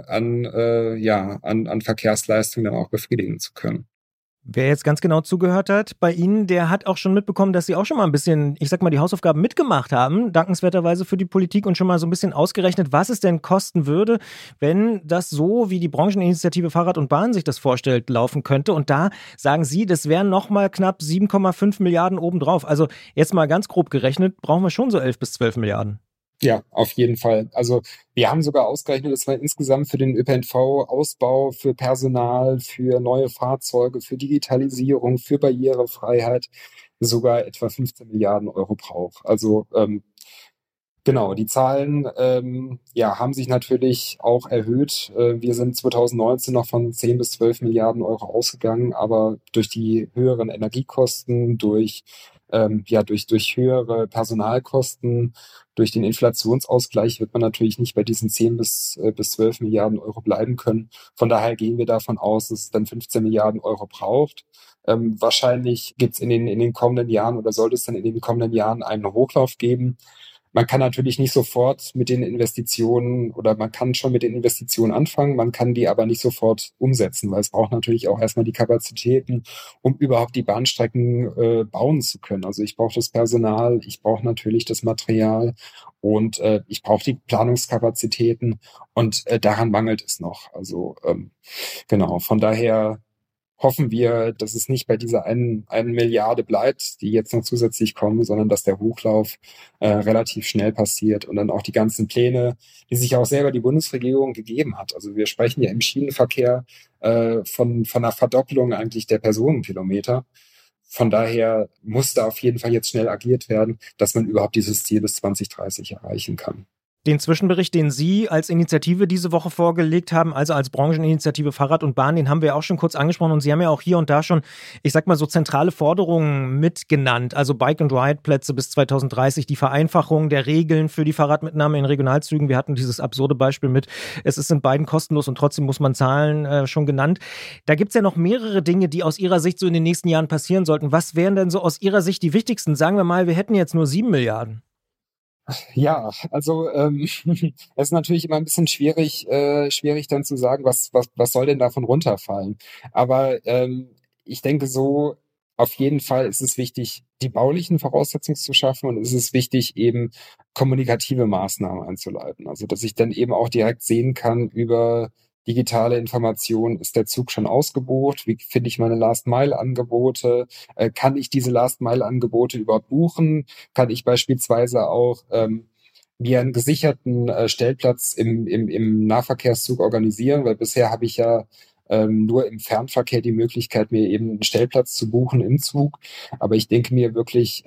S4: an Verkehrsleistungen dann auch befriedigen zu können.
S2: Wer jetzt ganz genau zugehört hat bei Ihnen, der hat auch schon mitbekommen, dass Sie auch schon mal ein bisschen, ich sag mal, die Hausaufgaben mitgemacht haben, dankenswerterweise für die Politik, und schon mal so ein bisschen ausgerechnet, was es denn kosten würde, wenn das so, wie die Brancheninitiative Fahrrad und Bahn sich das vorstellt, laufen könnte. Und da sagen Sie, das wären nochmal knapp 7,5 Milliarden obendrauf. Also jetzt mal ganz grob gerechnet, brauchen wir schon so 11 bis 12 Milliarden.
S4: Ja, auf jeden Fall. Also wir haben sogar ausgerechnet, dass wir insgesamt für den ÖPNV-Ausbau, für Personal, für neue Fahrzeuge, für Digitalisierung, für Barrierefreiheit sogar etwa 15 Milliarden Euro brauchen. Also genau, die Zahlen haben sich natürlich auch erhöht. Wir sind 2019 noch von 10 bis 12 Milliarden Euro ausgegangen, aber durch die höheren Energiekosten, durch höhere Personalkosten, durch den Inflationsausgleich wird man natürlich nicht bei diesen 10 bis 12 Milliarden Euro bleiben können. Von daher gehen wir davon aus, dass es dann 15 Milliarden Euro braucht. Wahrscheinlich gibt es in den kommenden Jahren oder sollte es dann in den kommenden Jahren einen Hochlauf geben. Man kann natürlich nicht sofort mit den Investitionen, oder man kann schon mit den Investitionen anfangen, man kann die aber nicht sofort umsetzen, weil es braucht natürlich auch erstmal die Kapazitäten, um überhaupt die Bahnstrecken bauen zu können. Also ich brauche das Personal, ich brauche natürlich das Material und ich brauche die Planungskapazitäten, und daran mangelt es noch. Also genau, von daher hoffen wir, dass es nicht bei dieser einen Milliarde bleibt, die jetzt noch zusätzlich kommen, sondern dass der Hochlauf relativ schnell passiert und dann auch die ganzen Pläne, die sich auch selber die Bundesregierung gegeben hat. Also wir sprechen ja im Schienenverkehr von einer Verdopplung eigentlich der Personenkilometer. Von daher muss da auf jeden Fall jetzt schnell agiert werden, dass man überhaupt dieses Ziel bis 2030 erreichen kann.
S2: Den Zwischenbericht, den Sie als Initiative diese Woche vorgelegt haben, also als Brancheninitiative Fahrrad und Bahn, den haben wir auch schon kurz angesprochen, und Sie haben ja auch hier und da schon, ich sag mal, so zentrale Forderungen mitgenannt, also Bike-and-Ride-Plätze bis 2030, die Vereinfachung der Regeln für die Fahrradmitnahme in Regionalzügen. Wir hatten dieses absurde Beispiel mit, es ist in beiden kostenlos und trotzdem muss man zahlen, schon genannt. Da gibt es ja noch mehrere Dinge, die aus Ihrer Sicht so in den nächsten Jahren passieren sollten. Was wären denn so aus Ihrer Sicht die wichtigsten? Sagen wir mal, wir hätten jetzt nur 7 Milliarden.
S4: Ja, also es ist natürlich immer ein bisschen schwierig dann zu sagen, was soll denn davon runterfallen. Aber ich denke so, auf jeden Fall ist es wichtig, die baulichen Voraussetzungen zu schaffen, und es ist wichtig, eben kommunikative Maßnahmen einzuleiten. Also dass ich dann eben auch direkt sehen kann über digitale Information, ist der Zug schon ausgebucht? Wie finde ich meine Last-Mile-Angebote? Kann ich diese Last-Mile-Angebote überhaupt buchen? Kann ich beispielsweise auch mir einen gesicherten Stellplatz im Nahverkehrszug organisieren? Weil bisher habe ich ja nur im Fernverkehr die Möglichkeit, mir eben einen Stellplatz zu buchen im Zug. Aber ich denke mir wirklich,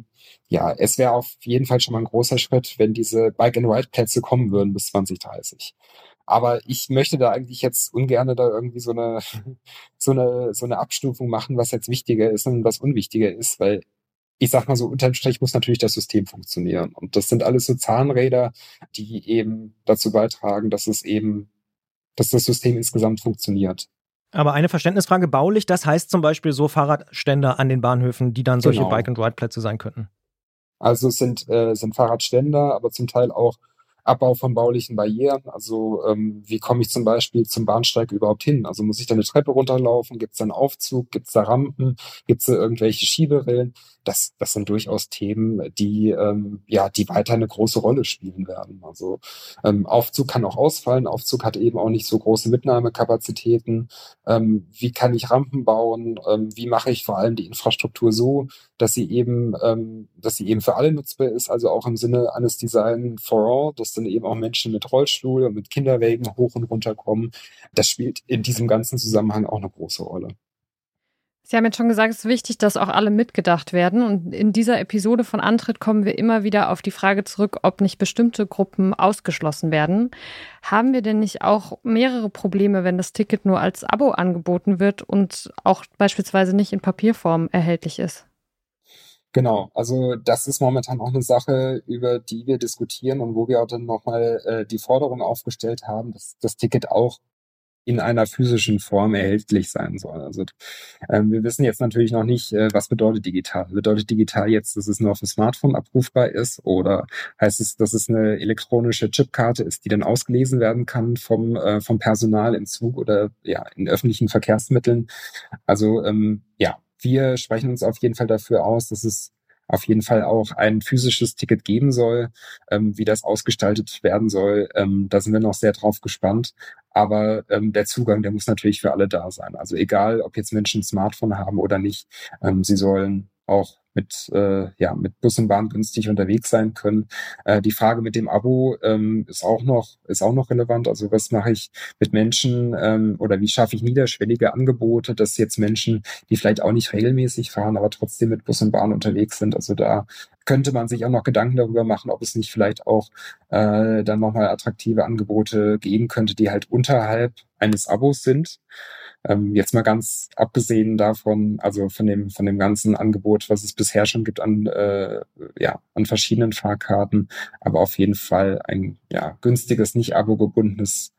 S4: es wäre auf jeden Fall schon mal ein großer Schritt, wenn diese Bike-and-Ride-Plätze kommen würden bis 2030. Aber ich möchte da eigentlich jetzt ungern da irgendwie so eine Abstufung machen, was jetzt wichtiger ist und was unwichtiger ist, weil ich sag mal so, unterm Strich muss natürlich das System funktionieren. Und das sind alles so Zahnräder, die eben dazu beitragen, dass das System insgesamt funktioniert.
S2: Aber eine Verständnisfrage, baulich, das heißt zum Beispiel so Fahrradständer an den Bahnhöfen, die dann solche Bike-and-Ride-Plätze sein könnten.
S4: Also es sind Fahrradständer, aber zum Teil auch Abbau von baulichen Barrieren. Also wie komme ich zum Beispiel zum Bahnsteig überhaupt hin? Also muss ich da eine Treppe runterlaufen? Gibt es da einen Aufzug? Gibt es da Rampen? Gibt es da irgendwelche Schieberillen? Das sind durchaus Themen, die weiter eine große Rolle spielen werden. Also Aufzug kann auch ausfallen. Aufzug hat eben auch nicht so große Mitnahmekapazitäten. Wie kann ich Rampen bauen? Wie mache ich vor allem die Infrastruktur so, dass sie eben für alle nutzbar ist, also auch im Sinne eines Design for all, dass dann eben auch Menschen mit Rollstuhl und mit Kinderwägen hoch und runter kommen. Das spielt in diesem ganzen Zusammenhang auch eine große Rolle.
S1: Sie haben jetzt schon gesagt, es ist wichtig, dass auch alle mitgedacht werden. Und in dieser Episode von Antritt kommen wir immer wieder auf die Frage zurück, ob nicht bestimmte Gruppen ausgeschlossen werden. Haben wir denn nicht auch mehrere Probleme, wenn das Ticket nur als Abo angeboten wird und auch beispielsweise nicht in Papierform erhältlich ist?
S4: Genau, also das ist momentan auch eine Sache, über die wir diskutieren und wo wir auch dann nochmal die Forderung aufgestellt haben, dass das Ticket auch in einer physischen Form erhältlich sein soll. Also wir wissen jetzt natürlich noch nicht, was bedeutet digital. Bedeutet digital jetzt, dass es nur auf dem Smartphone abrufbar ist, oder heißt es, dass es eine elektronische Chipkarte ist, die dann ausgelesen werden kann vom Personal im Zug oder ja in öffentlichen Verkehrsmitteln? Also wir sprechen uns auf jeden Fall dafür aus, dass es auf jeden Fall auch ein physisches Ticket geben soll. Wie das ausgestaltet werden soll, da sind wir noch sehr drauf gespannt. Aber der Zugang, der muss natürlich für alle da sein. Also egal, ob jetzt Menschen ein Smartphone haben oder nicht, sie sollen auch mit Bus und Bahn günstig unterwegs sein können. Die Frage mit dem Abo ist auch noch relevant. Also was mache ich mit Menschen oder wie schaffe ich niederschwellige Angebote, dass jetzt Menschen, die vielleicht auch nicht regelmäßig fahren, aber trotzdem mit Bus und Bahn unterwegs sind. Also da könnte man sich auch noch Gedanken darüber machen, ob es nicht vielleicht auch dann nochmal attraktive Angebote geben könnte, die halt unterhalb eines Abos sind. Jetzt mal ganz abgesehen davon, also von dem ganzen Angebot, was es bisher schon gibt an verschiedenen Fahrkarten, aber auf jeden Fall ein günstiges, nicht abo-gebundenes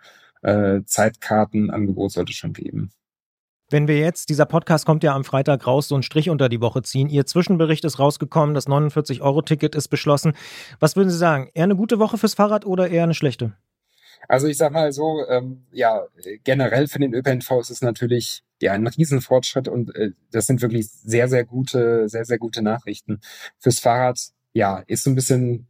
S4: Zeitkartenangebot sollte es schon geben.
S2: Wenn wir jetzt, dieser Podcast kommt ja am Freitag raus, so einen Strich unter die Woche ziehen. Ihr Zwischenbericht ist rausgekommen, das 49-Euro-Ticket ist beschlossen. Was würden Sie sagen? Eher eine gute Woche fürs Fahrrad oder eher eine schlechte?
S4: Also ich sag mal so, generell für den ÖPNV ist es natürlich ein Riesenfortschritt und das sind wirklich sehr, sehr gute Nachrichten. Fürs Fahrrad, ist so ein bisschen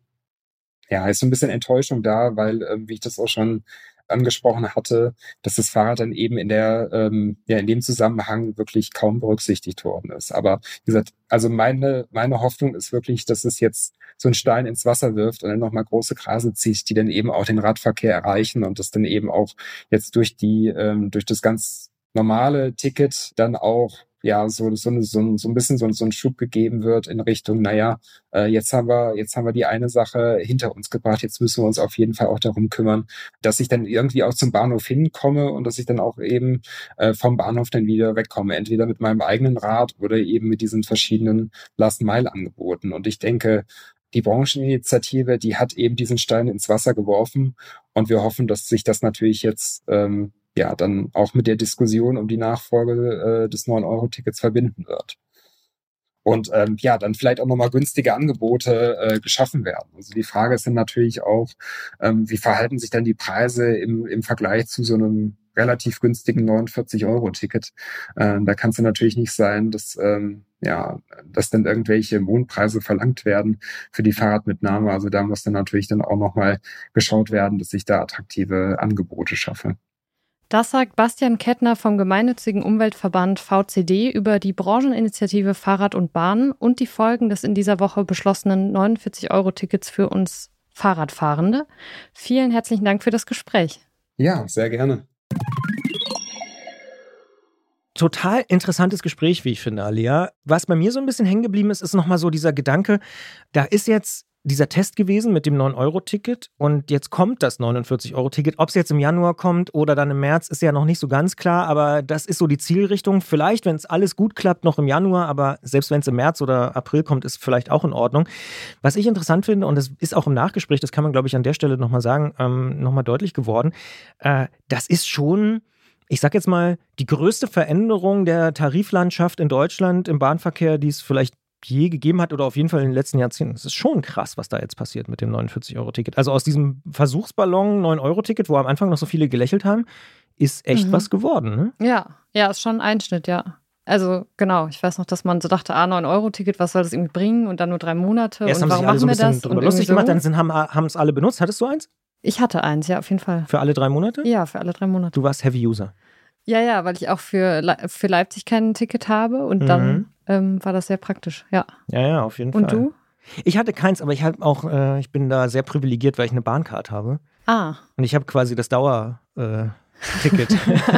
S4: Enttäuschung da, weil, wie ich das auch schon angesprochen hatte, dass das Fahrrad dann eben in dem Zusammenhang wirklich kaum berücksichtigt worden ist. Aber wie gesagt, also meine Hoffnung ist wirklich, dass es jetzt so einen Stein ins Wasser wirft und dann nochmal große Kreise zieht, die dann eben auch den Radverkehr erreichen und das dann eben auch jetzt durch das ganz normale Ticket dann auch so ein bisschen so ein Schub gegeben wird in Richtung, jetzt haben wir die eine Sache hinter uns gebracht, jetzt müssen wir uns auf jeden Fall auch darum kümmern, dass ich dann irgendwie auch zum Bahnhof hinkomme und dass ich dann auch eben vom Bahnhof dann wieder wegkomme, entweder mit meinem eigenen Rad oder eben mit diesen verschiedenen Last-Mile-Angeboten. Und ich denke, die Brancheninitiative, die hat eben diesen Stein ins Wasser geworfen und wir hoffen, dass sich das natürlich jetzt dann auch mit der Diskussion um die Nachfolge des 9-Euro-Tickets verbinden wird. Und dann vielleicht auch nochmal günstige Angebote geschaffen werden. Also die Frage ist dann natürlich auch, wie verhalten sich dann die Preise im Vergleich zu so einem relativ günstigen 49-Euro-Ticket. Da kann es natürlich nicht sein, dass dann irgendwelche Mondpreise verlangt werden für die Fahrradmitnahme. Also da muss dann natürlich dann auch nochmal geschaut werden, dass ich da attraktive Angebote schaffe.
S1: Das sagt Bastian Kettner vom gemeinnützigen Umweltverband VCD über die Brancheninitiative Fahrrad und Bahn und die Folgen des in dieser Woche beschlossenen 49-Euro-Tickets für uns Fahrradfahrende. Vielen herzlichen Dank für das Gespräch.
S4: Ja, sehr gerne.
S2: Total interessantes Gespräch, wie ich finde, Alia. Was bei mir so ein bisschen hängen geblieben ist, ist nochmal so dieser Gedanke, da ist jetzt dieser Test gewesen mit dem 9-Euro-Ticket und jetzt kommt das 49-Euro-Ticket. Ob es jetzt im Januar kommt oder dann im März, ist ja noch nicht so ganz klar, aber das ist so die Zielrichtung. Vielleicht, wenn es alles gut klappt, noch im Januar, aber selbst wenn es im März oder April kommt, ist vielleicht auch in Ordnung. Was ich interessant finde, und das ist auch im Nachgespräch, das kann man, glaube ich, an der Stelle nochmal sagen, nochmal deutlich geworden, das ist schon, ich sag jetzt mal, die größte Veränderung der Tariflandschaft in Deutschland im Bahnverkehr, die es vielleicht je gegeben hat oder auf jeden Fall in den letzten Jahrzehnten. Es ist schon krass, was da jetzt passiert mit dem 49-Euro-Ticket. Also aus diesem Versuchsballon 9-Euro-Ticket, wo am Anfang noch so viele gelächelt haben, ist echt was geworden, ne?
S1: Ja, ist schon ein Einschnitt, ja. Also genau, ich weiß noch, dass man so dachte, 9-Euro-Ticket, was soll das irgendwie bringen? Und dann nur 3 Monate.
S2: Erst
S1: und
S2: warum machen wir das? Drüber lustig gemacht, dann haben es alle benutzt. Hattest du eins?
S1: Ich hatte eins, ja, auf jeden Fall.
S2: Für alle 3 Monate?
S1: Ja, für alle 3 Monate.
S2: Du warst Heavy-User. Ja,
S1: weil ich auch für Leipzig kein Ticket habe und dann war das sehr praktisch, ja.
S2: Ja, auf jeden Fall.
S1: Und du?
S2: Ich hatte keins, aber ich bin da sehr privilegiert, weil ich eine Bahncard habe.
S1: Ah.
S2: Und ich habe quasi das Ticket.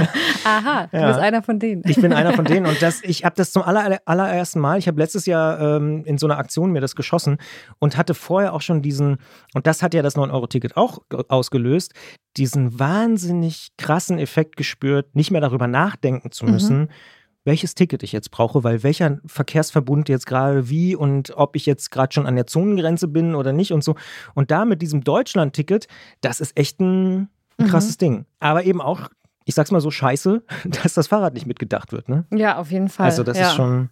S1: Aha, du bist einer von denen.
S2: Ich bin einer von denen und ich habe das zum allerersten Mal, ich habe letztes Jahr in so einer Aktion mir das geschossen und hatte vorher auch schon und das hat ja das 9-Euro-Ticket auch ausgelöst, diesen wahnsinnig krassen Effekt gespürt, nicht mehr darüber nachdenken zu müssen, welches Ticket ich jetzt brauche, weil welcher Verkehrsverbund jetzt gerade wie und ob ich jetzt gerade schon an der Zonengrenze bin oder nicht und so. Und da mit diesem Deutschland-Ticket, das ist echt ein krasses Ding. Aber eben auch, ich sag's mal so, scheiße, dass das Fahrrad nicht mitgedacht wird, ne?
S1: Ja, auf jeden Fall.
S2: Also das ist schon...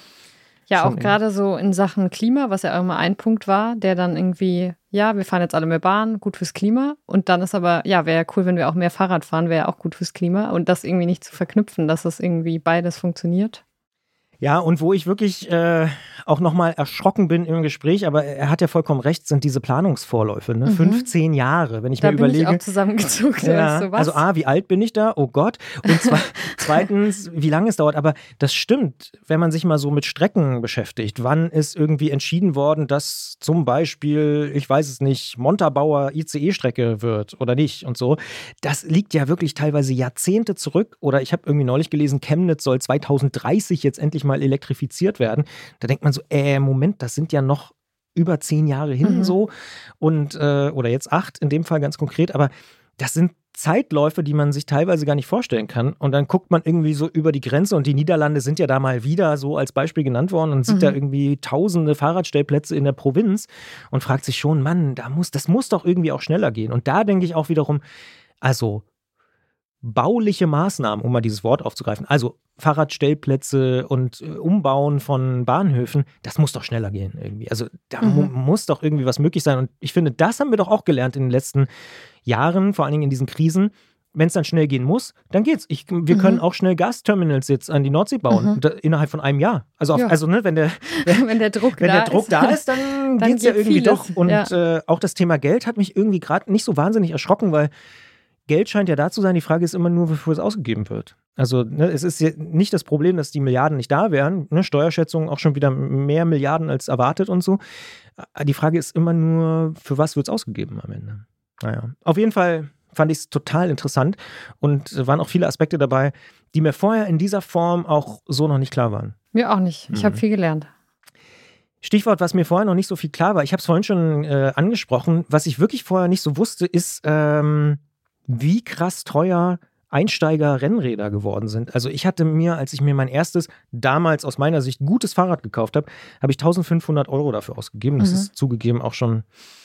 S1: Ja, auch gerade so in Sachen Klima, was ja auch immer ein Punkt war, der dann irgendwie, ja, wir fahren jetzt alle mehr Bahn, gut fürs Klima. Und dann ist aber, ja, wäre ja cool, wenn wir auch mehr Fahrrad fahren, wäre ja auch gut fürs Klima. Und das irgendwie nicht zu verknüpfen, dass das irgendwie beides funktioniert.
S2: Ja, und wo ich wirklich auch nochmal erschrocken bin im Gespräch, aber er hat ja vollkommen recht, sind diese Planungsvorläufe, ne? 15 Jahre, wenn ich mir überlege.
S1: Da bin ich auch zusammengezuckt.
S2: Ja,
S1: so, was?
S2: also A, wie alt bin ich da? Oh Gott. Und zweitens, wie lange es dauert. Aber das stimmt, wenn man sich mal so mit Strecken beschäftigt. Wann ist irgendwie entschieden worden, dass zum Beispiel, ich weiß es nicht, Montabaur ICE-Strecke wird oder nicht und so. Das liegt ja wirklich teilweise Jahrzehnte zurück. Oder ich habe irgendwie neulich gelesen, Chemnitz soll 2030 jetzt endlich mal elektrifiziert werden. Da denkt man so, Moment, das sind ja noch über 10 Jahre hin so und oder jetzt 8 in dem Fall ganz konkret, aber das sind Zeitläufe, die man sich teilweise gar nicht vorstellen kann und dann guckt man irgendwie so über die Grenze und die Niederlande sind ja da mal wieder so als Beispiel genannt worden und sieht da irgendwie tausende Fahrradstellplätze in der Provinz und fragt sich schon, Mann, das muss doch irgendwie auch schneller gehen und da denke ich auch wiederum, also bauliche Maßnahmen, um mal dieses Wort aufzugreifen, also Fahrradstellplätze und Umbauen von Bahnhöfen, das muss doch schneller gehen irgendwie. Also da muss doch irgendwie was möglich sein. Und ich finde, das haben wir doch auch gelernt in den letzten Jahren, vor allen Dingen in diesen Krisen. Wenn es dann schnell gehen muss, dann geht's. Wir können auch schnell Gasterminals jetzt an die Nordsee bauen, innerhalb von einem Jahr. Also, ne, wenn der Druck da ist, dann geht's ja irgendwie vieles. Doch. Und auch das Thema Geld hat mich irgendwie gerade nicht so wahnsinnig erschrocken, weil Geld scheint ja da zu sein. Die Frage ist immer nur, wofür es ausgegeben wird. Also es ist ja nicht das Problem, dass die Milliarden nicht da wären. Ne? Steuerschätzungen auch schon wieder mehr Milliarden als erwartet und so. Die Frage ist immer nur, für was wird es ausgegeben am Ende? Naja, auf jeden Fall fand ich es total interessant und waren auch viele Aspekte dabei, die mir vorher in dieser Form auch so noch nicht klar waren.
S1: Mir auch nicht. Ich habe viel gelernt.
S2: Stichwort, was mir vorher noch nicht so viel klar war. Ich habe es vorhin schon angesprochen. Was ich wirklich vorher nicht so wusste, ist, wie krass teuer Einsteiger-Rennräder geworden sind. Also ich hatte mir, als ich mir mein erstes, damals aus meiner Sicht gutes Fahrrad gekauft habe, habe ich 1.500 € dafür ausgegeben. Das ist zugegeben auch schon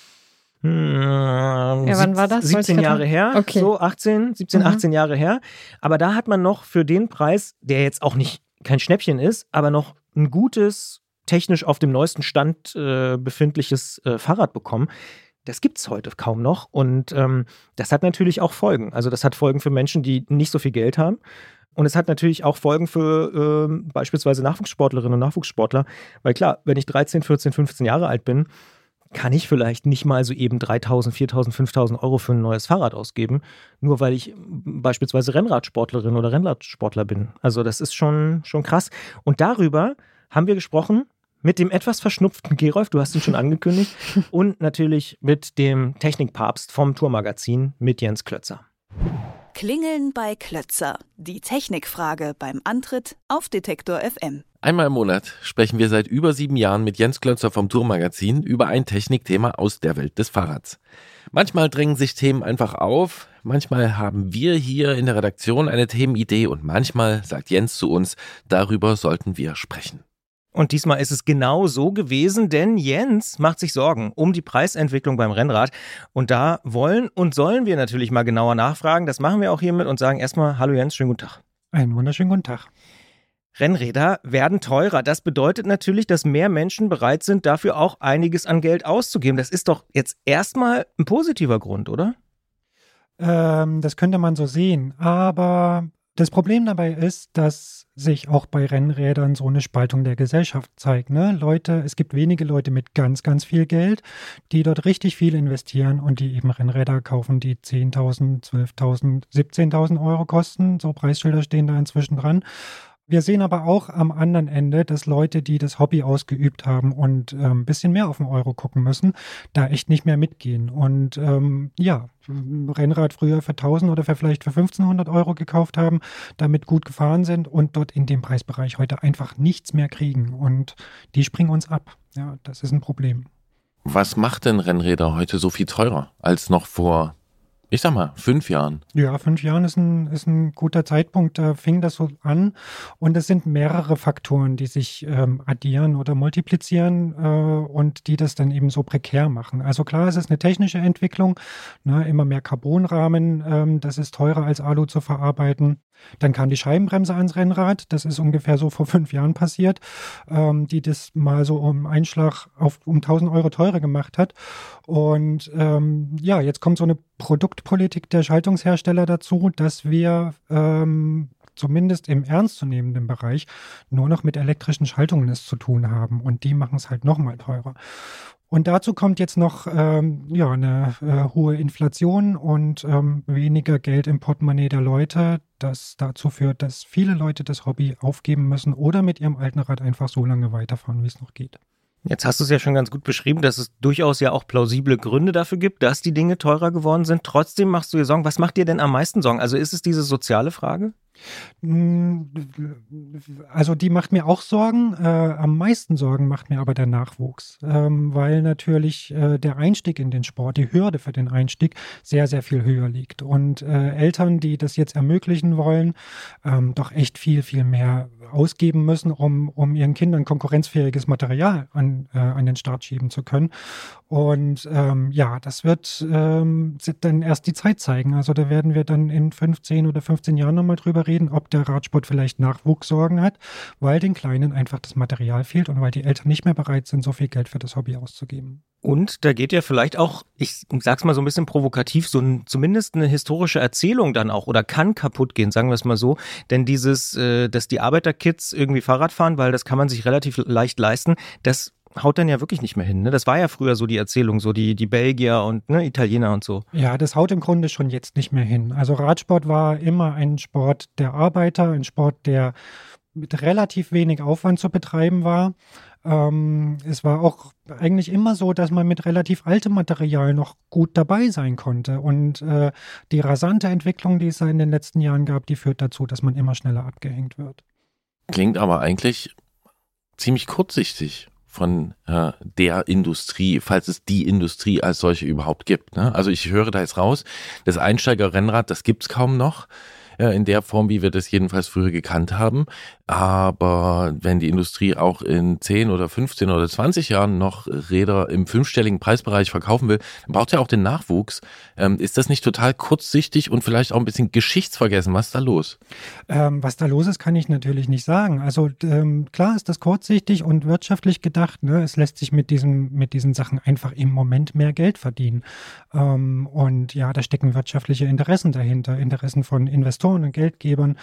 S1: wann war das?
S2: 17 Jahre her,
S1: okay.
S2: So 18 Jahre her. Aber da hat man noch für den Preis, der jetzt auch nicht kein Schnäppchen ist, aber noch ein gutes, technisch auf dem neuesten Stand befindliches Fahrrad bekommen. Das gibt es heute kaum noch und das hat natürlich auch Folgen. Also das hat Folgen für Menschen, die nicht so viel Geld haben und es hat natürlich auch Folgen für beispielsweise Nachwuchssportlerinnen und Nachwuchssportler, weil klar, wenn ich 13, 14, 15 Jahre alt bin, kann ich vielleicht nicht mal so eben 3.000, 4.000, 5.000 € für ein neues Fahrrad ausgeben, nur weil ich beispielsweise Rennradsportlerin oder Rennradsportler bin. Also das ist schon krass. Und darüber haben wir gesprochen mit dem etwas verschnupften Gerolf, du hast ihn schon angekündigt, und natürlich mit dem Technikpapst vom Tourmagazin, mit Jens Klötzer.
S3: Klingeln bei Klötzer. Die Technikfrage beim Antritt auf Detektor FM.
S5: Einmal im Monat sprechen wir seit über 7 Jahren mit Jens Klötzer vom Tourmagazin über ein Technikthema aus der Welt des Fahrrads. Manchmal drängen sich Themen einfach auf, manchmal haben wir hier in der Redaktion eine Themenidee und manchmal sagt Jens zu uns, darüber sollten wir sprechen.
S2: Und diesmal ist es genau so gewesen, denn Jens macht sich Sorgen um die Preisentwicklung beim Rennrad. Und da wollen und sollen wir natürlich mal genauer nachfragen. Das machen wir auch hiermit und sagen erstmal, hallo Jens, schönen guten Tag.
S6: Einen wunderschönen guten Tag.
S2: Rennräder werden teurer. Das bedeutet natürlich, dass mehr Menschen bereit sind, dafür auch einiges an Geld auszugeben. Das ist doch jetzt erstmal ein positiver Grund, oder?
S6: Das könnte man so sehen. Aber das Problem dabei ist, dass sich auch bei Rennrädern so eine Spaltung der Gesellschaft zeigt. Ne? Es gibt wenige Leute mit ganz, ganz viel Geld, die dort richtig viel investieren und die eben Rennräder kaufen, die 10.000, 12.000, 17.000 € kosten. So Preisschilder stehen da inzwischen dran. Wir sehen aber auch am anderen Ende, dass Leute, die das Hobby ausgeübt haben und ein bisschen mehr auf den Euro gucken müssen, da echt nicht mehr mitgehen. Und Rennrad früher für 1.000 oder vielleicht für 1.500 Euro gekauft haben, damit gut gefahren sind und dort in dem Preisbereich heute einfach nichts mehr kriegen. Und die springen uns ab. Ja, das ist ein Problem.
S5: Was macht denn Rennräder heute so viel teurer als noch vor, ich sag mal, 5 Jahren?
S6: Ja, 5 Jahren ist ein guter Zeitpunkt. Da fing das so an. Und es sind mehrere Faktoren, die sich addieren oder multiplizieren und die das dann eben so prekär machen. Also klar, es ist eine technische Entwicklung. Ne, immer mehr Carbonrahmen, das ist teurer als Alu zu verarbeiten. Dann kam die Scheibenbremse ans Rennrad. Das ist ungefähr so vor 5 Jahren passiert, die das mal so um Einschlag um 1.000 Euro teurer gemacht hat. Und jetzt kommt so eine Produktpolitik der Schaltungshersteller dazu, dass wir zumindest im ernstzunehmenden Bereich nur noch mit elektrischen Schaltungen es zu tun haben. Und die machen es halt nochmal teurer. Und dazu kommt jetzt noch eine hohe Inflation und weniger Geld im Portemonnaie der Leute, das dazu führt, dass viele Leute das Hobby aufgeben müssen oder mit ihrem alten Rad einfach so lange weiterfahren, wie es noch geht.
S2: Jetzt hast du es ja schon ganz gut beschrieben, dass es durchaus ja auch plausible Gründe dafür gibt, dass die Dinge teurer geworden sind. Trotzdem machst du dir Sorgen. Was macht dir denn am meisten Sorgen? Also ist es diese soziale Frage?
S6: Also die macht mir auch Sorgen. Am meisten Sorgen macht mir aber der Nachwuchs, weil natürlich der Einstieg in den Sport, die Hürde für den Einstieg sehr, sehr viel höher liegt. Und Eltern, die das jetzt ermöglichen wollen, doch echt viel, viel mehr ausgeben müssen, um ihren Kindern konkurrenzfähiges Material an den Start schieben zu können. Und das wird dann erst die Zeit zeigen. Also da werden wir dann in 15 oder 15 Jahren nochmal drüber reden, ob der Radsport vielleicht Nachwuchssorgen hat, weil den Kleinen einfach das Material fehlt und weil die Eltern nicht mehr bereit sind, so viel Geld für das Hobby auszugeben.
S2: Und da geht ja vielleicht auch, ich sag's mal so ein bisschen provokativ, zumindest eine historische Erzählung dann auch oder kann kaputt gehen, sagen wir es mal so. Denn dass die Arbeiterkids irgendwie Fahrrad fahren, weil das kann man sich relativ leicht leisten, das haut dann ja wirklich nicht mehr hin. Ne? Das war ja früher so die Erzählung, so die Belgier und Italiener und so.
S6: Ja, das haut im Grunde schon jetzt nicht mehr hin. Also Radsport war immer ein Sport der Arbeiter, ein Sport, der mit relativ wenig Aufwand zu betreiben war. Es war auch eigentlich immer so, dass man mit relativ altem Material noch gut dabei sein konnte. Und die rasante Entwicklung, die es in den letzten Jahren gab, die führt dazu, dass man immer schneller abgehängt wird.
S5: Klingt aber eigentlich ziemlich kurzsichtig von der Industrie, falls es die Industrie als solche überhaupt gibt. Ne? Also ich höre da jetzt raus, das Einsteigerrennrad, das gibt's kaum noch. In der Form, wie wir das jedenfalls früher gekannt haben. Aber wenn die Industrie auch in 10 oder 15 oder 20 Jahren noch Räder im 5-stelligen Preisbereich verkaufen will, dann braucht ja auch den Nachwuchs. Ist das nicht total kurzsichtig und vielleicht auch ein bisschen geschichtsvergessen? Was ist da los?
S6: Was da los ist, kann ich natürlich nicht sagen. Also klar ist das kurzsichtig und wirtschaftlich gedacht. Ne? Es lässt sich mit diesen Sachen einfach im Moment mehr Geld verdienen. Und ja, da stecken wirtschaftliche Interessen dahinter. Interessen von Investoren und Geldgebern,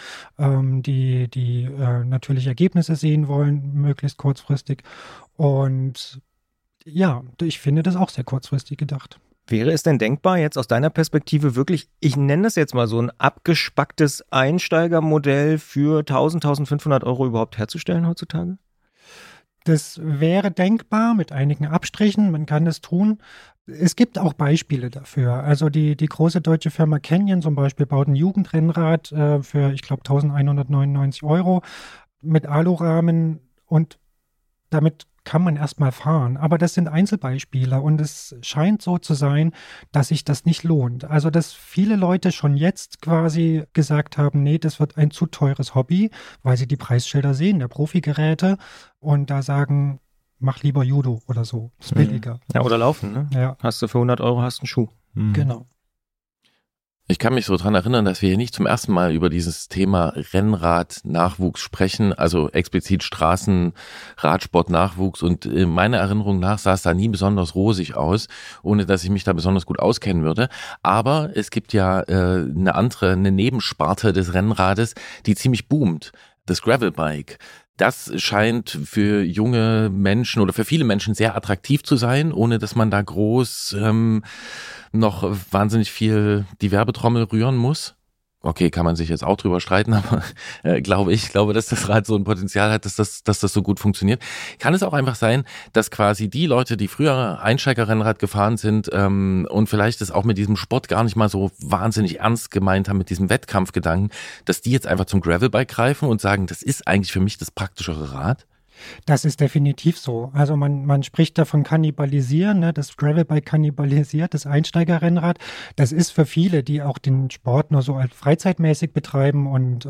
S6: die natürlich Ergebnisse sehen wollen, möglichst kurzfristig. Und ja, ich finde das auch sehr kurzfristig gedacht.
S2: Wäre es denn denkbar, jetzt aus deiner Perspektive wirklich, ich nenne das jetzt mal so ein abgespacktes Einsteigermodell für 1.000, 1.500 Euro überhaupt herzustellen heutzutage?
S6: Das wäre denkbar mit einigen Abstrichen, man kann das tun. Es gibt auch Beispiele dafür. Also die große deutsche Firma Canyon zum Beispiel baut ein Jugendrennrad für, ich glaube, 1.199 Euro mit Alurahmen und damit kann man erstmal fahren. Aber das sind Einzelbeispiele und es scheint so zu sein, dass sich das nicht lohnt. Also dass viele Leute schon jetzt quasi gesagt haben, nee, das wird ein zu teures Hobby, weil sie die Preisschilder sehen, der Profigeräte und da sagen, mach lieber Judo oder so, ist billiger.
S2: Ja, oder laufen, ne?
S6: Ja.
S2: Hast du für 100 Euro hast einen Schuh.
S6: Genau.
S5: Ich kann mich so dran erinnern, dass wir hier nicht zum ersten Mal über dieses Thema Rennrad-Nachwuchs sprechen, also explizit Straßenradsport-Nachwuchs und meiner Erinnerung nach sah es da nie besonders rosig aus, ohne dass ich mich da besonders gut auskennen würde. Aber es gibt ja eine Nebensparte des Rennrades, die ziemlich boomt, das Gravelbike. Das scheint für junge Menschen oder für viele Menschen sehr attraktiv zu sein, ohne dass man da groß noch wahnsinnig viel die Werbetrommel rühren muss. Okay, kann man sich jetzt auch drüber streiten, aber glaube, dass das Rad so ein Potenzial hat, dass das so gut funktioniert. Kann es auch einfach sein, dass quasi die Leute, die früher Einsteigerrennrad gefahren sind und vielleicht das auch mit diesem Sport gar nicht mal so wahnsinnig ernst gemeint haben, mit diesem Wettkampfgedanken, dass die jetzt einfach zum Gravelbike greifen und sagen, das ist eigentlich für mich das praktischere Rad?
S6: Das ist definitiv so. Also man spricht davon Kannibalisieren, ne? Das Gravelbike kannibalisiert, das Einsteigerrennrad. Das ist für viele, die auch den Sport nur so als freizeitmäßig betreiben und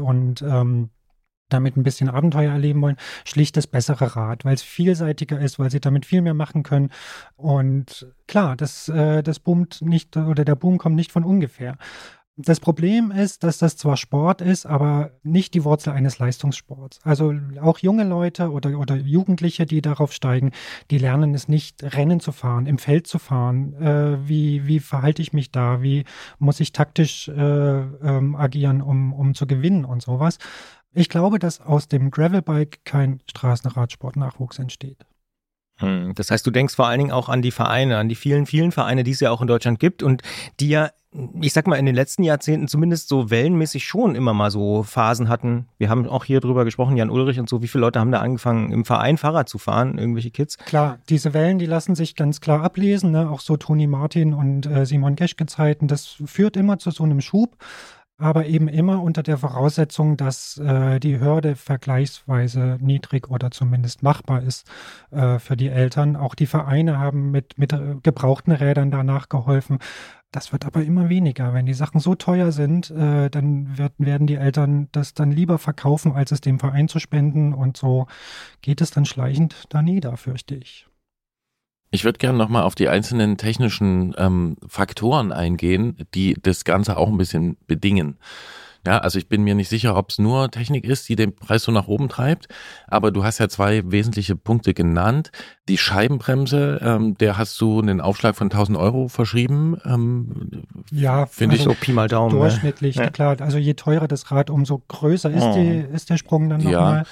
S6: damit ein bisschen Abenteuer erleben wollen, schlicht das bessere Rad, weil es vielseitiger ist, weil sie damit viel mehr machen können. Und klar, das boomt nicht, oder der Boom kommt nicht von ungefähr. Das Problem ist, dass das zwar Sport ist, aber nicht die Wurzel eines Leistungssports. Also auch junge Leute oder Jugendliche, die darauf steigen, die lernen es nicht, Rennen zu fahren, im Feld zu fahren. Wie verhalte ich mich da? Wie muss ich taktisch agieren, um zu gewinnen und sowas? Ich glaube, dass aus dem Gravelbike kein Straßenradsport-Nachwuchs entsteht.
S2: Das heißt, du denkst vor allen Dingen auch an die Vereine, an die vielen, vielen Vereine, die es ja auch in Deutschland gibt und die ja, ich sag mal, in den letzten Jahrzehnten zumindest so wellenmäßig schon immer mal so Phasen hatten. Wir haben auch hier drüber gesprochen, Jan Ulrich und so, wie viele Leute haben da angefangen, im Verein Fahrrad zu fahren, irgendwelche Kids?
S6: Klar, diese Wellen, die lassen sich ganz klar ablesen, ne? Auch so Toni Martin und Simon Geschke-Zeiten, das führt immer zu so einem Schub. Aber eben immer unter der Voraussetzung, dass die Hürde vergleichsweise niedrig oder zumindest machbar ist für die Eltern. Auch die Vereine haben mit gebrauchten Rädern danach geholfen. Das wird aber immer weniger. Wenn die Sachen so teuer sind, dann werden die Eltern das dann lieber verkaufen, als es dem Verein zu spenden. Und so geht es dann schleichend da nieder, fürchte ich.
S5: Ich würde gerne nochmal auf die einzelnen technischen Faktoren eingehen, die das Ganze auch ein bisschen bedingen. Ja, also ich bin mir nicht sicher, ob es nur Technik ist, die den Preis so nach oben treibt, aber du hast ja zwei wesentliche Punkte genannt. Die Scheibenbremse, der hast du einen Aufschlag von 1.000 Euro verschrieben.
S6: Ja,
S2: finde ich so Pi mal Daumen.
S6: Durchschnittlich,
S2: ne?
S6: Klar. Also je teurer das Rad, umso größer ist der Sprung dann nochmal.